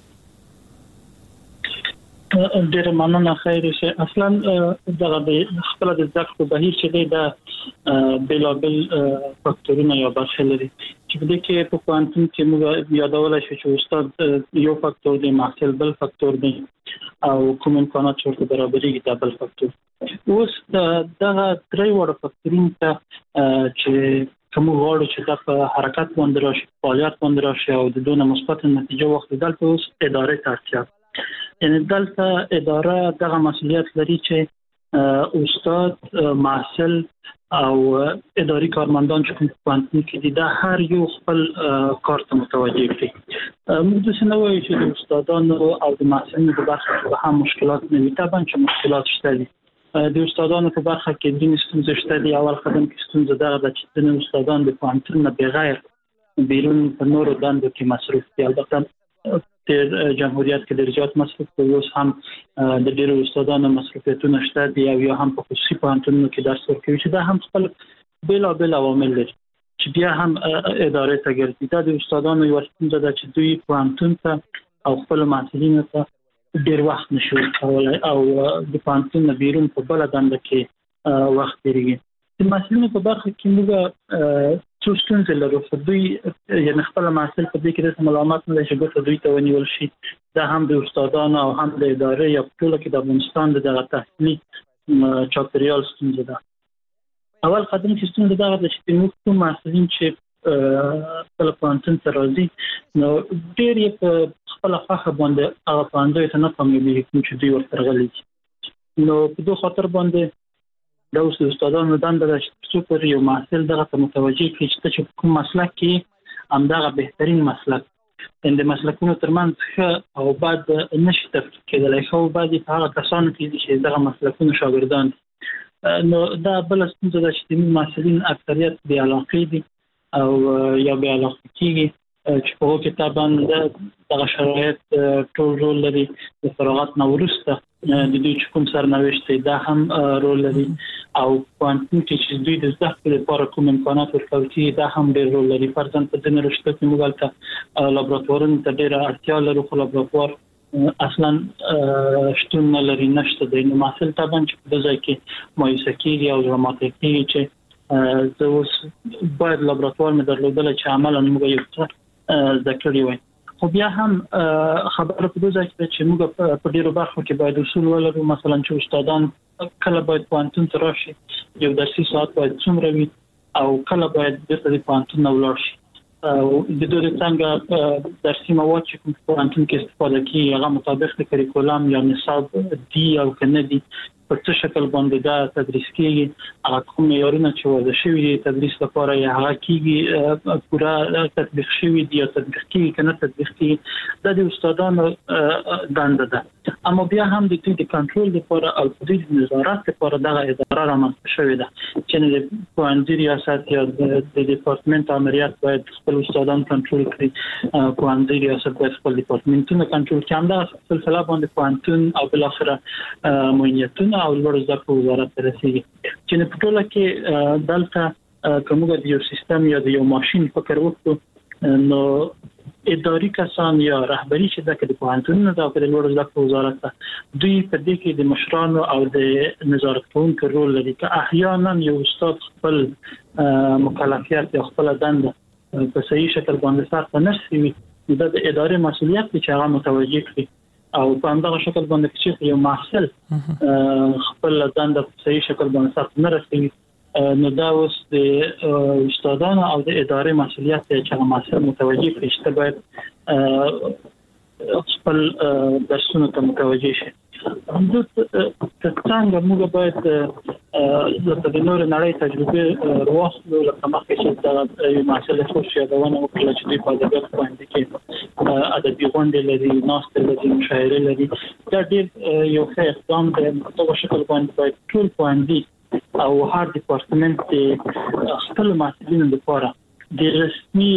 ډېر مننه. خیر شي. اصلا دغه خپل د زده کړو بهیر چې دی دا بېلابېل فاکتورونه یا برخې لري چې په دې کې په پوهنتون کې موږ یادولی شو چې استاد یو فاکتور دی، محصل بل فاکتور دی او کوم امکانات چې ورته برابرېږي دا بل فاکتور. اوس دغه درې واړه فاکتورونو ته چې کوم غواړو چې دا په حرکت باندې راشي، فعالیت باندې راشي او د دونه مثبت نتیجه واخلي، دلته اوس ادارې ته اړتیا. یعنې دلته اداره دغه مسؤلیت لري چې استاد، محصل او اداري کارمندان چې کوم پوهنتون کې دي دا هر یو خپل کار ته متوجه کړي. موږ د سنوي چې د استادانو او د محصلینو په برخه کې هم مشکلات نه وي. طبعا چې مشکلات شته دي. د استادانو په برخه کې د ستونزې شته دي. اول قدم کې ستونزه دا ده چې د استادانو د پوهنتون نه بغیر بیرون په نورو دندو کې مصروف دي. البته د جمهوریت کې ډېر زیات مصروف دي. اوس هم د ډېرو استادانو مصروفیتونه شته دي او یا هم په خصوصي پوهنتونونو کې درس ورکوي چې دا هم خپل بېلابېل عوامل لري چې بیا هم ادارې ته ګرځي. دا د استادانو یوه ستونزه ده چې دوی پوهنتون ته او خپل محصلینو ته ډېر وخت نشي ورکولی او د پوهنتون نه بیرون په بله دنده کې وخت تېرېږي. د محصلینو په برخه کې موږ څو ستونزې لرو. خو دوی یعنې خپل محصل په دې کې داسې ملامت نه دی چې ګوته دوی ته ونیول شي. دا هم د استادانو او هم د ادارې یا په ټوله کې د افغانستان د دغه تحصیلي چاپېریال ستونزه ده. اول قدم چې ستونزه دغه ده چې موږ کوم محصلین چې خپل پوهنتون ته راځي نو ډېر یې په خپله خوښه باندې هغه پوهنځیو ته نه پاملري کوم چې دوی ورته راغلي دي. نو په دې خاطر باندې دا اوس د استادانو دنده ده چې څو پر یو محصل دغه ته متوجه کړي چې کوم مسلک کې همدغه بهترین مسلک د مسلکونو ترمنځ ښه او بد نشي تفکیک کېدلی. ښه او بد په هغه کسانو کې دي چې دغه مسلکونو شاګردان دي. نو دا بله ستونزه ده چې د محصلین اکثریت بې علاقې دي او یا بې علاقې کېږي چې په هغو کې طبعا دغه شرایط ټول رول لري. د فراغت نه وروسته د دوی چې کوم سرنوشت دی دا هم رول لري او پوهنتون کې چې دوی د زده کړې لپاره کوم امکانات ورکول کېږي دا هم ډېر رول لري. فرضاً په ځینو رشتو کې موږ هلته لابراتوارونو ته ډېره اړتیا لرو خو لابراتوار اصلا شتون نه لري، نشته دی. نو محصل طبعا چې په دې ځای کې مایوسه کېږي او زړه ماتی کېږي چې زه اوس باید لابراتوار مې درلودلی چې عملاً موږ یو څه زده کړي وای. خو بیا هم خبره په دې ځای کې چې موږ په ډېرو برخو کې باید اصول ولرو. مثلا چې استادان کله باید پوهنتون ته راشي، یو درسي ساعت باید څومره وي او کله باید بیرته د پوهنتون نه ولاړ شي. د دوی څنګه درسي مواد چې کوم پوهنتون کې استفاده کیږي هغه مطابق د کریکولم یا نصاب دی او کنه دی په څه شکل باندې دا تدریس کیږي. هغه کوم معیارونه چې وضع شوي دي تدریس لپاره یا هغه کیږي پورا تطبیق شوي دي یا تطبیق کیږي کنه تطبیق کیږي. دا د استادانو دنده ده. اما بیا هم د دوی د کنټرول لپاره او د نظارت لپاره دغه اداره رامنځته شوې ده چې د پوهنځي ریاست یا د ډپارټمنټ امریت باید خپل استادان کنټرول کړي. پوهنځي ریاست باید خپل ډپارټمنټونه کنټرول کړي. همدغه سلسله باندې پوهنتون او بالاخره معینتونه او لوړ زده کړو وزارت ته رسیږي چې په ټوله کې دلته کومه د یو سیستم یا د یو ماشين فکر وکړو نو اداري کسان یا رهبری چې د پوهنتونونو د لوړ زده کړو وزارت ته دوی په دې کې د مشرانو او د نظارت کوونکو رول لري چې احیانا یو استاد خپل مکلفیت یا خپل دنده په صحیح شکل باندې سرته نرسوي. دا د ادارې مسؤلیت دی چې هغه متوجه کړي او په همدغه شکل باندې چې یو محصل خپل دنده په صحیح شکل باندې سرته نه رسوي نو دا اوس د استادانو او د ادارې مسؤلیت دی چې هغه محصل متوجه کړي چې باید خپل درسونو ته متوجه شي. څنګه موږ باید د نور نړۍ تجربه واخلو لکه مخکې چې دا یو محصل خوش یادونه وکړه چې په ادبیات باندې کې ادبي غونډې لري، ناستې لري، مشاعرې لري. دا ډېر یو ښه اقدام دی. په دغه شکل باندې باید ټول پوهنځي او هر ډپارټمنټ خپل محصلینو لپاره د رسمي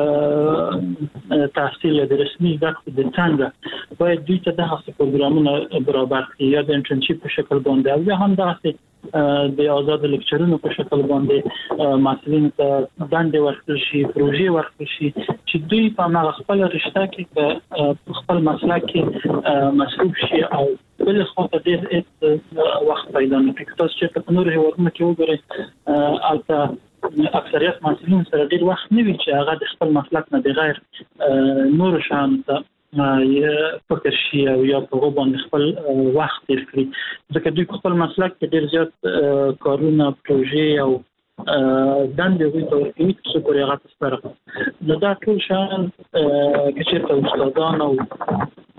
تحصیل یا د رسمي زده کړې د څنګه باید دوی ته دغه پروګرامونه برابر کړي یا د انټرنشپ په شکل باندې او یا هم دغه د آزاد لیکچرونو په شکل باندې محصلینو ته دندې ورکړل شي، پروژې ورکړل شي چې دوی په هغه خپل رشته کې خپل مسلک کې مصروف شي او بل خو ته ډېر وخت پیدا نه کړي. تاسو چې په نور هیوادونو کې وګورئ البته اکثریت محصلین سره ډېر وخت نه وي چې هغه د خپل مسلک نه بغیر نور شان ته فکر شي او یا په هغه باندې خپل وخت تیر کړي ځکه دوی خپل مسلک کې ډېر زیات کارونه، پروژې او دندې وي ته ورکوي چې پورې هغه تسپاره. نو دا ټول شیان که چېرته استادان او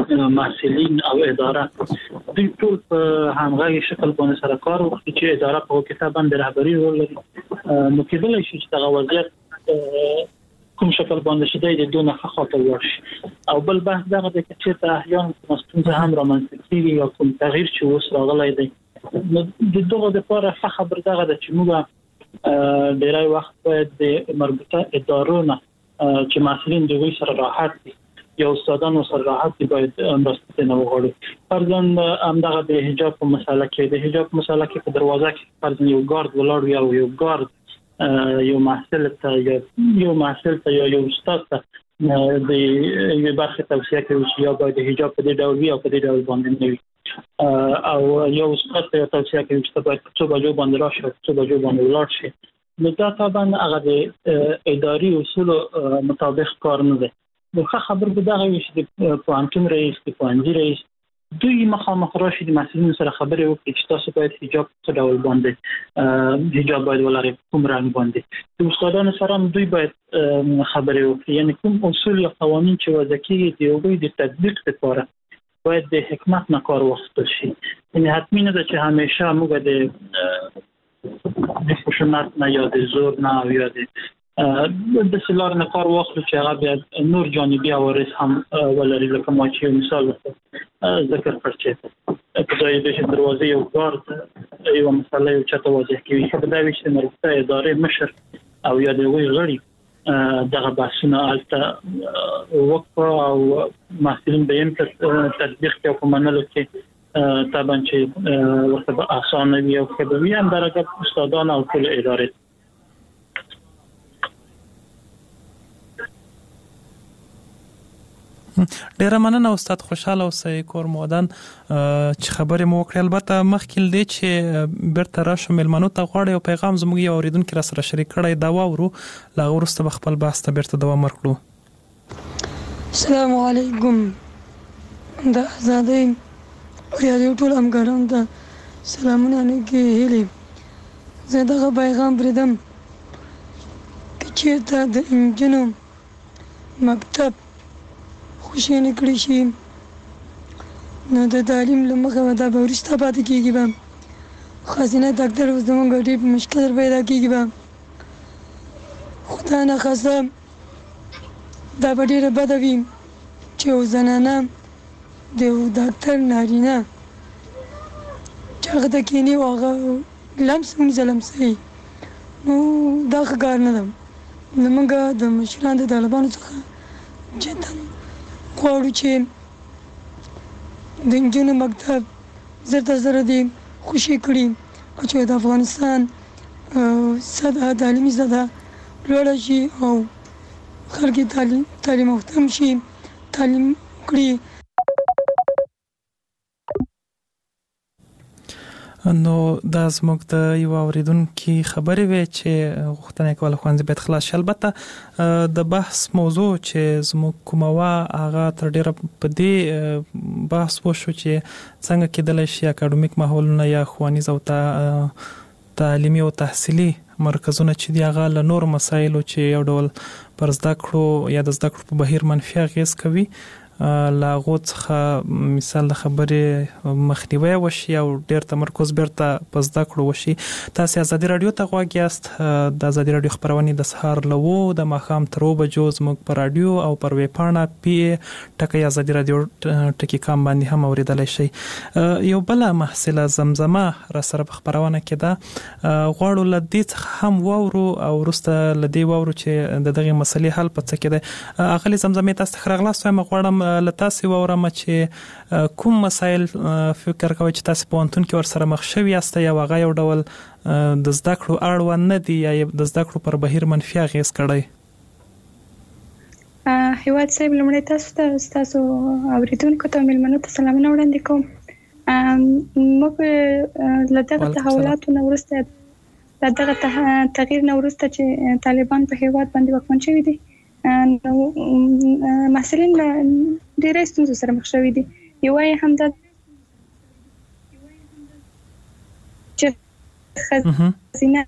محصلین او اداره دوی ټول په همغږي شکل باندې سره کار وکړي چې اداره په کې باندې رهبری رول لري. نو کېدای شي چې دا وضعیت کوم شکل باندې شي د دونه خاطر ورشي. او بل بحث دغه د چې ته احیان مستند هم رامنځته کیږي یا کوم تغییر چې اوس راغلی دی. نو د دغه لپاره خبر دغه د چې موږ ډیری وخت باید د مربوطه ادارو نه چې مسؤلین دوی سره راحت دي یا استادانو سره راحت دي باید مرسته نه وغواړي. فرضاً همدغه د حجاب په مسله کې په دروازه کې فرضاً یو ګارد ولاړ وي او یو ګارد یو محصل ته یا یو استاد ته د یو برخه توصیه کوي چې یا باید حجاب په دې ډول وي او په دې ډول باندې نه وي او یو استاد ته توصیه کوي چې باید څو بجو باندې راشي څو بجو باندې ولاړ شي. نو دا طبعا هغه د اداري اصول مطابق کار نه دی. نو خبر به دغه وي چې د پوهنتون رئیس د پوهنځي رئیس دوی مخامخ راشي د مسؤلینو سره خبرې وکړي چې تاسو باید حجاب څه ډول باندې حجاب باید ولري کوم رنګ باندې. د استادانو سره دوی باید خبرې وکړي یعنی کوم اصول یا قوانین چې وضع کیږي د هغوی د تطبیق لپاره باید د حکمت نه کار واخیستل شي. یعنی حتمی نه ده چې همیشه موږ د خشونت نه یا د زور نه او یا د سلار نه کار واخلو چې هغه بیا نور جانبي عوارض هم ولري. لکه ما چې مثال ذکر کړ چې په ځای د دروازې یو ګارد یو مسله یو چاته واضح کوي چې دا وی چې مربوطه ادارې مشر او یا د وی غړي دغه بحثونه البته وکړه او مسؤلین به یې تطبیق کوي په منلو کې طبعا چې ورته آسان وي او که به هم درجه استادان او ټول ادارې. ډیره مننه استاد خوشاله اوسئ کور مودن چې خبرې مو وکړې. البته مخکې دی چې بیرته راشو مېلمنو ته غواړي او پیغام زموږ یو اوریدونکي را سره شریک کړی دا واورو له هغه وروسته به خپل بحث ته بیرته دوام ورکړو. السلام علیکم. د ازادۍ ریاضي ټول همکارانو ته سلامونه نیکې هیلې. زه دغه پیغام پرېږدم که چېرته د نجونو مکتب خوشینه کړی شي نو د تعلیم له مخه دا به وروسته پاتې کېږي به ښځینه ډاکټر اوس زموږ ډېر مشکل پیدا کېږي به خدا نخواسته دا به ډېره بده وي چې یو زنانه د یو ډاکټر نارینه چې هغه ته کښېني او هغه لمس ونیسه لمسوي نو دا ښه کار نه ده. زموږ د مشرانو د طالبانو څخه جدا غواړو چې د نجونو مکتب زر تر زره دې خوشي کړي او چې د افغانستان سطحه تعلیمي سطحه لوړه شي او خلک تعلیم یافته هم شي تعلیم کړي. نو دا زموږ د یو اوریدونکي خبرې وې چې غوښتنه کوله ښوونځي باید خلاص شي. البته د بحث موضوع چې زموږ کومه وه هغه تر ډیره په دې بحث وشو چې څنګه کېدلی شي اکاډمیک ماحولونه یا ښوونیز او تعلیمي او تحصیلي مرکزونه چې دي هغه له نورو مسایلو چې یو ډول پر زده کړو یا د زده کړو په بهیر منفي اغېز کوي له هغو څخه مثال د خبرې مخنیوی وشي او ډېر تمرکز بیرته په زده کړو وشي. تاسې ازادي راډیو ته غوږ یاست. د ازادي راډیو خپرونې د سهار له 9 د ماښام تر 9 بجو زموږ په راډیو او پر ویبپاڼه PA ازادي راډیو .com باندې هم اورېدلی شئ. یو بله محصله زمزمه را سره په خپرونه کې ده. غواړو له دې څخه هم واورو او وروسته له دې واورو چې د دغې مسلې حل په څه کې دی. اغلې زمزمې تاسو ته ښه راغلاست وایم. غواړم له تاسې واورم چې کوم مسایل فکر کوئ چې تاسې پوهنتون کې ورسره مخ شوي یاست یا هغه یو ډول د زده کړو اړوند نه دي یا د زده کړو پر بهیر منفي اغېز کړی. هیواد صاحب لومړی تاسو اوریدونکو ته مېلمنو ته سلامونه وړاندې کوم. موږ له دغه تحولاتو نه وروسته له دغه تغییر نه وروسته چې طالبان په هیواد باندې واکمن شوي دي نو محصلین له ډېرې ستونزو سره مخ شوي دي. یوه یې هم دا چې ښځینه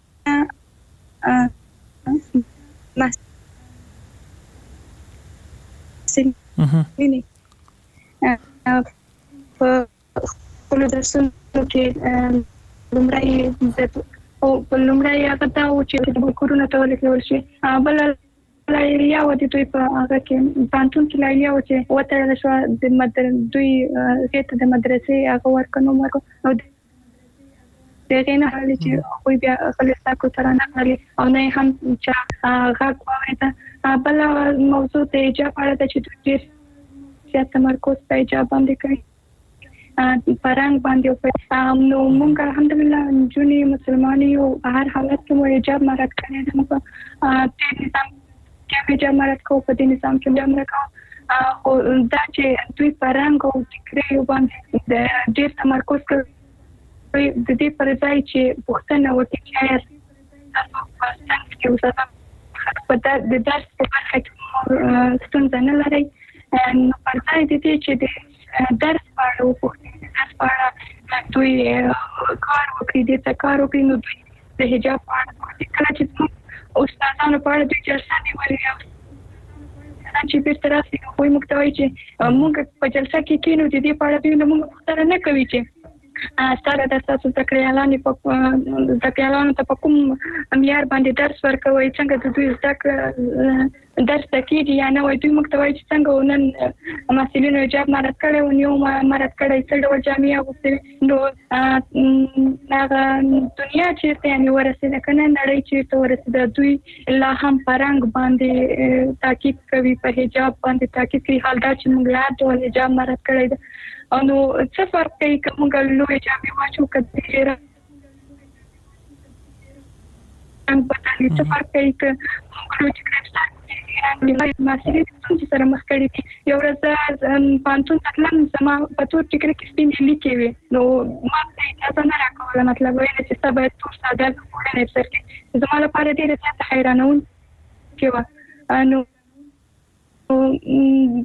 محصلینې په خپل درسونو کې لومړی او لومړی هغه دا و چې د کورونه ته ولګول شي بل لایلیا و د دوی په هغه کې پانتون کې لایلیا و چې وته شو د دوی هیته د مدرسې هغه ورکنو او دغه نه حالي چې خو بیا خلک کو تر نه حالي او نه هم چې هغه کوي بل موضوع ته اجازه اړه چې ډېر زیات تمرکز په اجازه باندې کوي پرنګ باندې نو موږ الحمدلله جونی مسلمانۍ او هر حالت کې مو اجازه مراد کړی ده په نظام کې اجازه مراد کو په دې نظام کې اجازه مراد او دا چې دوی پرنګ او ټیکري باندې ډېر تمرکز کوي د دې پر ځای چې پوښتنه وکړي چې تاسو په څنګه کې اوسئ په د درس په برخه کې ستونزه نه لري نو پر ځای د دې چې د درس په اړه وپوښتي درس په اړه دوی کار وکړي د کار وکړي نو دوی د حجاب په اړه وپوښتي کله چې استادانو په اړه د جلسه نیولې چې بیرته راشي خو موږ ته وایي چې موږ په جلسه کې کینو د دې په اړه دوی موږ پوښتنه نه کوي چې ستاره د تاسو تکړیالانو ته په کوم معیار باندې درس ورکوي څنګه د دوی زده درس تکیږي یا نه وای دوی موږ ته وایي چې څنګه ونن مسلینو حجاب مراد کړي او نیو مراد کړي څه ډول جامې اغوستي نو هغه دنیا چې ته یې ورسېده کنه نړۍ چې ته ورسېده دوی لا هم پرنګ باندې تاکید کوي په حجاب باندې تاکید کوي حال دا چې موږ لا ډول حجاب مراد کړي نو څه فرق کوي کوم ګلو جامې واچو کړي ان په دې څه فرق کوي کوم چې کړم مسئله چې سره مخ کړي دي یو ورځ پانتون تکلم زما په تور ټیکر کې سپین لیکي وي نو ما ته اجازه نه راکوله مطلب وایي چې سبا تور ساده وړاندې سر کې زما لپاره ډېر څه حیرانون کې و نو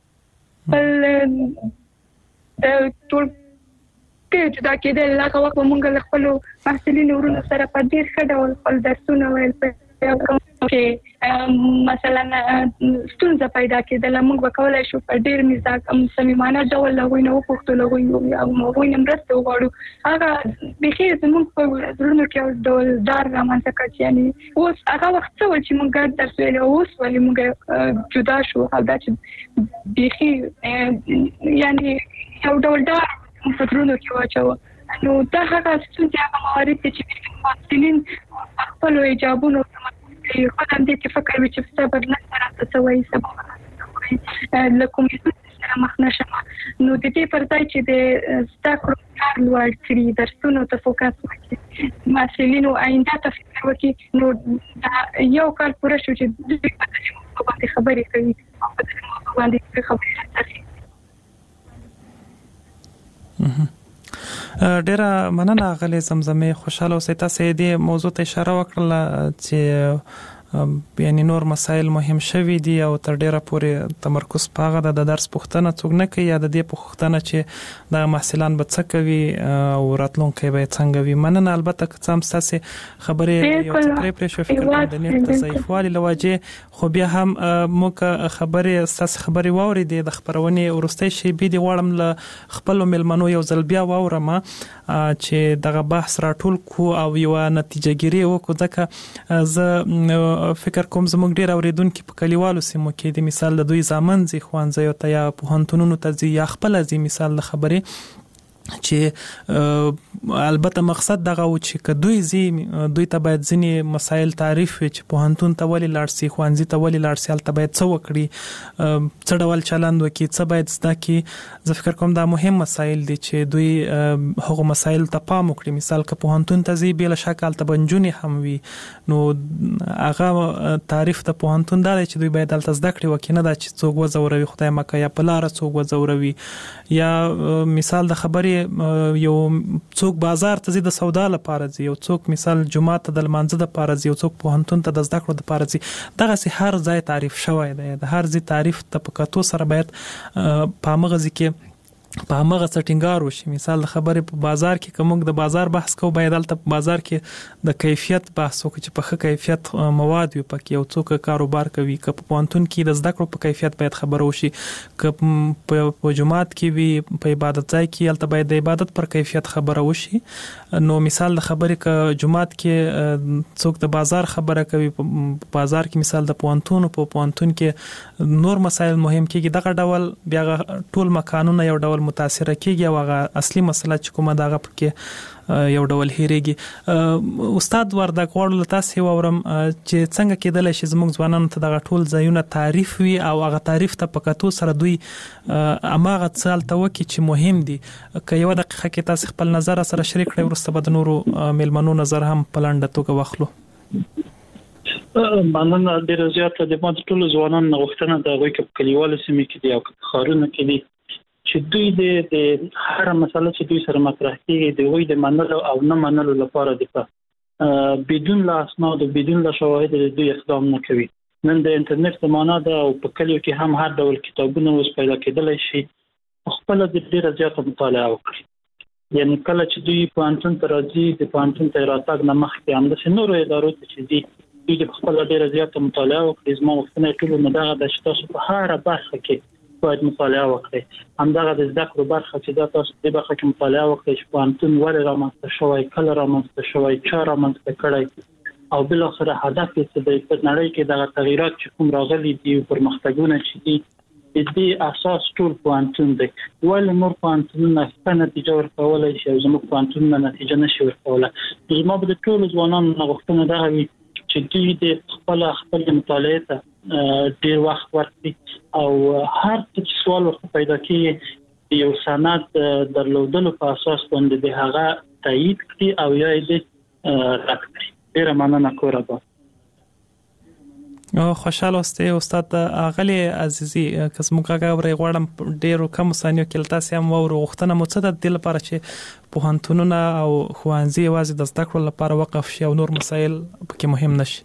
بل د ټول کې دا کې د هغه وخت مونږ خپل محصلینو ورونو سره په ډیر ښه ډول خپل درسونه ویل چې مثلا ستونزه پیدا کېدل موږ وکولای شو په ډیر مزاج صمیمانه ډول لغوي نه وپوښتو لغوي او موږ هم مرسته وغواړو هغه بخیر زموږ په ورونو کې ډول دار رامنځته کړ یعنی اوس هغه وخت څه و چې موږ درس ویل اوس ولې موږ جدا شو دا چې بخیر یعنی یو ډول دار په ورونو کې واچو نو دا هغه څه هغه موارد چې مسلمانین خپل ایجابونو خدام دې چې فکر وکړي چې صبر نه سره تسوي صبر لکه سره مخ نشم نو د دې پر ځای چې د ستاکرو کار لوړ کړي درسونو ته فوکس وکړي مسلمانینو آینده ته فکر وکړي نو یو کال پوره شو چې دوی په دې باندې خبرې کوي او په دې باندې خبرې کوي ډیره مننه غلې زمزمه خوشاله اوسئ تاسو دې موضوع ته اشاره وکړه چې یعنی نور مسایل مهم شوي دي او تر ډیره پورې تمرکز پاغه د درس پوښتنه څوک نه کوي یا د دې پوښتنه چې د محصلان به څه کوي او راتلونکي به څنګه وي مننه البته که څه هم تاسو خبرې یو څه پرې شو فکر کوم د نیت ضعیفوالي لوجه خو بیا هم موږ خبرې تاسو خبرې واوري د خبرونه ورستۍ شي به دی غواړم ل خپل ملمنو یو ځل بیا واورم چې دغه بحث راټول کو او یو نتیجه ګیری وکړو ځکه زه فکر کوم زموږ ډیر اوریدونکو په کلیوالو سیمو کې د مثال د دوی ځامن زی خوانځي ته یا پوهنتونونو ته زی یا خپل زی مثال د خبرې چې البته مقصد دغه و چې دوی ته باید ځینی مسایل تعریف چې پوهنتون ته ولې لاړ سي خوانځي ته ولې لاړ سي ته باید څه وکړي څه ډول چلند وکړي څه باید زده کړي زه فکر کوم دا مهم مسایل دي چې دوی هغه مسایل ته پام وکړي مثال که پوهنتون ته زی بل شکل ته بنجونی هم وي نو هغه تعریف ته پوهنتون دا چې دوی باید دلته زده کړي وکړي نه دا چې څوک وزوروي خدای مکه یا په لار څوک وزوروي یا مثال د خبرې یو څوک بازار ته زی د سودا لپاره زی یو څوک مثال جمعه ته د لمانځه لپاره زی یو څوک پوهنتون ته د زده کړو لپاره زی دغه سي هر ځای تعریف شوی دی د هر ځای تعریف ته په کتو سره باید په مغزي کې په هغه سټینګار وشي. مثال د خبرې په بازار کې کوم د بازار بحث کو باید دلته په بازار کې د کیفیت بحث وکړي چې په ښه کیفیت مواد وي، پکې یو څوک کاروبار کوي، که په پوهنتون کې د زده کړو په کیفیت باید خبر وشي، که په جماعت کې وي، په عبادت ځای کې هلته باید د عبادت پر کیفیت خبره وشي. نو مثال د خبرې که جماعت کې څوک د بازار خبره کوي، په بازار کې مثال د پوهنتون کې نور مسایل مهم کېږي، دغه ډول بیا ټول مکانونه یو ډول متاثر کیږي او هغه اصلي مسله چې کومه دغه پکې یو ډول هېریږي. استاد وردګ غواړو تاسو وورم چې څنګه کېدل شي زموږ ځوانانو ته دغه ټول ځایونه تعریف وي او هغه تعریف ته په کتو سره دوی اماغه څال ته وکي چې مهم دي. که یو دقیقه کې تاسو خپل نظر سره شریک کړئ، ورسته به د نورو میلمنو نظر هم په لنډه توګه واخلو. مننه ډیره زیاته. د ما ټول ځوانانو غوښتنه ده غوښتنه په کلیوالو سیمو کې دي او خارونو کې دي چې دوی د هر مسله چې دوی سره مطرح کیږي د وی د منلو او نه منلو لپاره د بدون لا اسناد او بدون لا شواهد د دوی اقدام نه کوي. نن د انټرنیټ زمانہ ده او په کلیو کې هم هر ډول کتابونه اوس پیدا کېدلی شي. خپل د ډیره زیاته مطالعه وکړي. یعنی کله چې دوی پوهنتون ته راځي، د پوهنتون ته راتګ نه مخکې هم د نورو ادارو ته چې دوی د خپل ډیره زیاته مطالعه وکړي. زما غوښتنه ټول نه ده چې تاسو په هر برخه کې باید مطالعه وکړئ. همدغه د زده کړو برخه چې دا تاسو د برخه کې مطالعه وکړئ چې پوهنتون ولې رامنځته شوی، کله رامنځته شوی، چا رامنځته کړی او بل اخر هدف یې څه دی. په نړۍ کې دغه تغیرات چې کوم راغلي دي او پرمختګونه چې دي د دې اساس ټول پوهنتون دی. ولې نور پوهنتونونه ښه نتیجه ورکولی شي او زموږ پوهنتونونه نتیجه نشي ورکولی. زما به د ټولو ځوانانو غوښتنه دغه وي چې دوی د خپل مطالعه ته ډیر وخت ورکړي او هر څه سوال ورته پیدا کیږي یو سند درلودلو په اساس باندې د هغه تایید کړي او یا یې رد کړي. ډیره مننه کوربه. خوشاله اوسئ استاد اغلی عزیزي. که زموږ غوړې غواړم ډیرو کم ثانیو کې تاسو هم وورو غوښتنه مو څه د دې لپاره چې پوهنتونونه او ښوونځي یوازې د زده کړو لپاره وقف شي او نور مسایل پکې مهم نشي.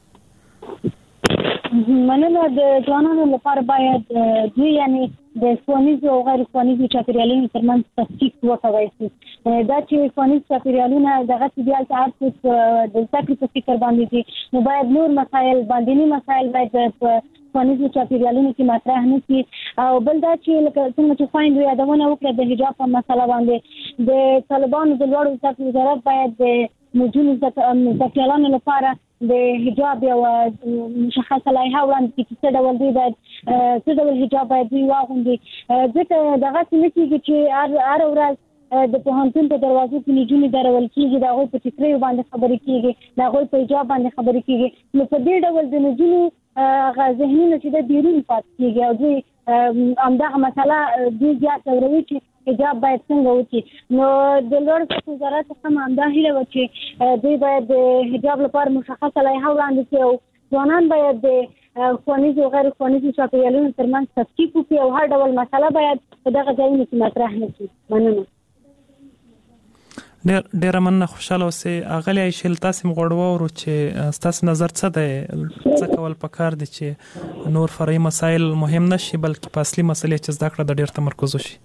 مننه. د ځوانانو لپاره باید دوی یعنی د ښوونیزو او غیر ښوونیزو چاپیریالونو ترمنځ تفکیک وکړای شي. دا چې ښوونیز چاپیریالونه دغه سیال ته ارڅ د زده کړې په فکر باندې دي، نو باید نور مسایل باندې مسایل باید په ښوونیزو چاپیریالونو کې مطرح نه شي. او بل دا چې لکه څنګه چې خویندو یادونه وکړه د حجاب په مسله باندې د طالبانو د لوړو زده کړو وزارت باید د نجونو زده کړیالانو لپاره د حجاب یو مشخصه لایحه وړاندې کړي چې څه ډول دوی باید څه ډول حجاب باید دوی واغوندي. ځکه دغسې نه کېږي چې هره ورځ د پوهنتون په دروازو کې نجونې درول کېږي، د هغوی په ټیکریو باندې خبرې کېږي، د هغوی په حجاب باندې خبرې کېږي. نو په دې ډول د نجونو هغه ذهنونه چې د بیرون پاتې کېږي او دوی همدغه مسله دوی زیات ځوروي چې حجاب باید څنګه وکړي. نو د لوړو زده کړو وزارت څخه همدا هیله وه چې دوی باید د حجاب لپاره مشخصه لایحه وړاندې کړي او ځوانان باید د ښوونیزو او غیر ښوونیزو چاپیریالونو ترمنځ تفکیک وکړي او هر ډول مسله باید په دغه ځایونو کې مطرح نه کړي. مننه. ډیره مننه. خوشاله اوسئ. اغلی عایشه تاسو مغوړو ورو چې تاسو نظر څه دی، څه کول پکار دي چې نور فرعي مسایل مهم نشي بلکې په اصلي مسلې چې زده کړه د ډیر تمرکز وشي.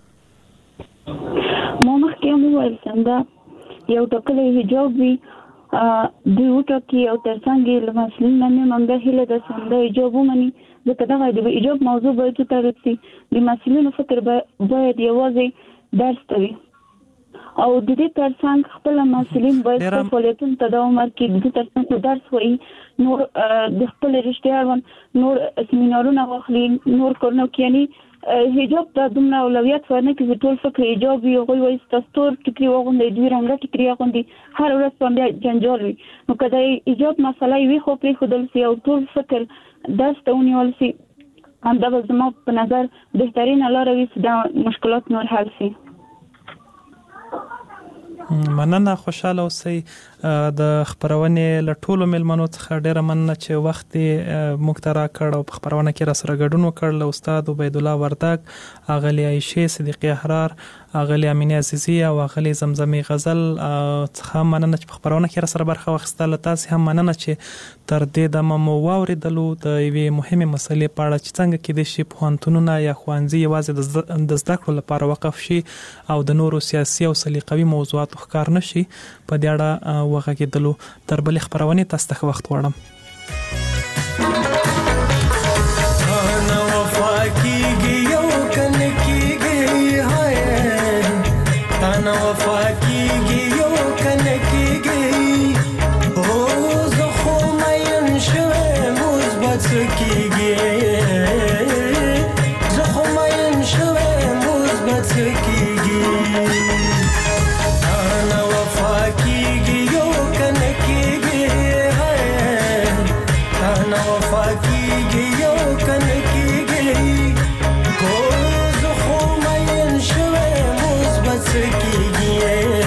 مو مخکې هم وویل څنګه یو ټاکلی حجاب وي دوی وټاکي او ترڅنګ له مسلمانانو باندې موږ هیله ده چې د حجاب ومني. ځکه دغه د حجاب موضوع باید وڅېړل شي. د مسلمانانو فکر باید یوازې درس ته وي او د دې ترڅنګ خپل مسلمان باید خپل فعالیتونو ته دوام ورکړي. د دې ترڅنګ درس وایي، نور د خپل رشتهیان نور سیمینارونه واخلي، نور کارونه کوي. یعنی حجاب ته دومره اولویت ورنه کړي چې ټول فکر حجاب وي. هغوی وایي ستاسو تور ټیکري واغوندئ، دوی رنګه ټیکري اغوندي، هر ورځ باندې جنجال وي. نو که د حجاب مسله وي خو پرېښودل شي او ټول فکر درس ته ونیول شي، همدا به زما په نظر بهترینه لاره وي چې دا مشکلات نور حل شي. مننه. خوشاله اوسئ. د خبرونې له ټولو ملمنو څخه ډیره مننه چې وخت موږ ته راکړ او په خبرونه کې را سره ګډون وکړ. له استاد عبید الله وردګ، اغلی عائشه صدیقی احرار، اغلی امینه عزیزی او اغلی زمزمې غزل څخه مننه چې په خبرونه کې را سره برخه واخیستله. تاسو هم مننه چې تر دې دمه مو واوریدلو د یوې مهمه مسلې په اړه چې څنګه کېدای شي پوهنتونونه یا ښوونځي یوازې د زده کړو لپاره وقف شي او د نورو سیاسي او سلیقوي موضوعاتو ښکار نشي. په دې اړه وغږېدلو. تر بلې خبرونې تاسو ته وخت غواړم. Yeah.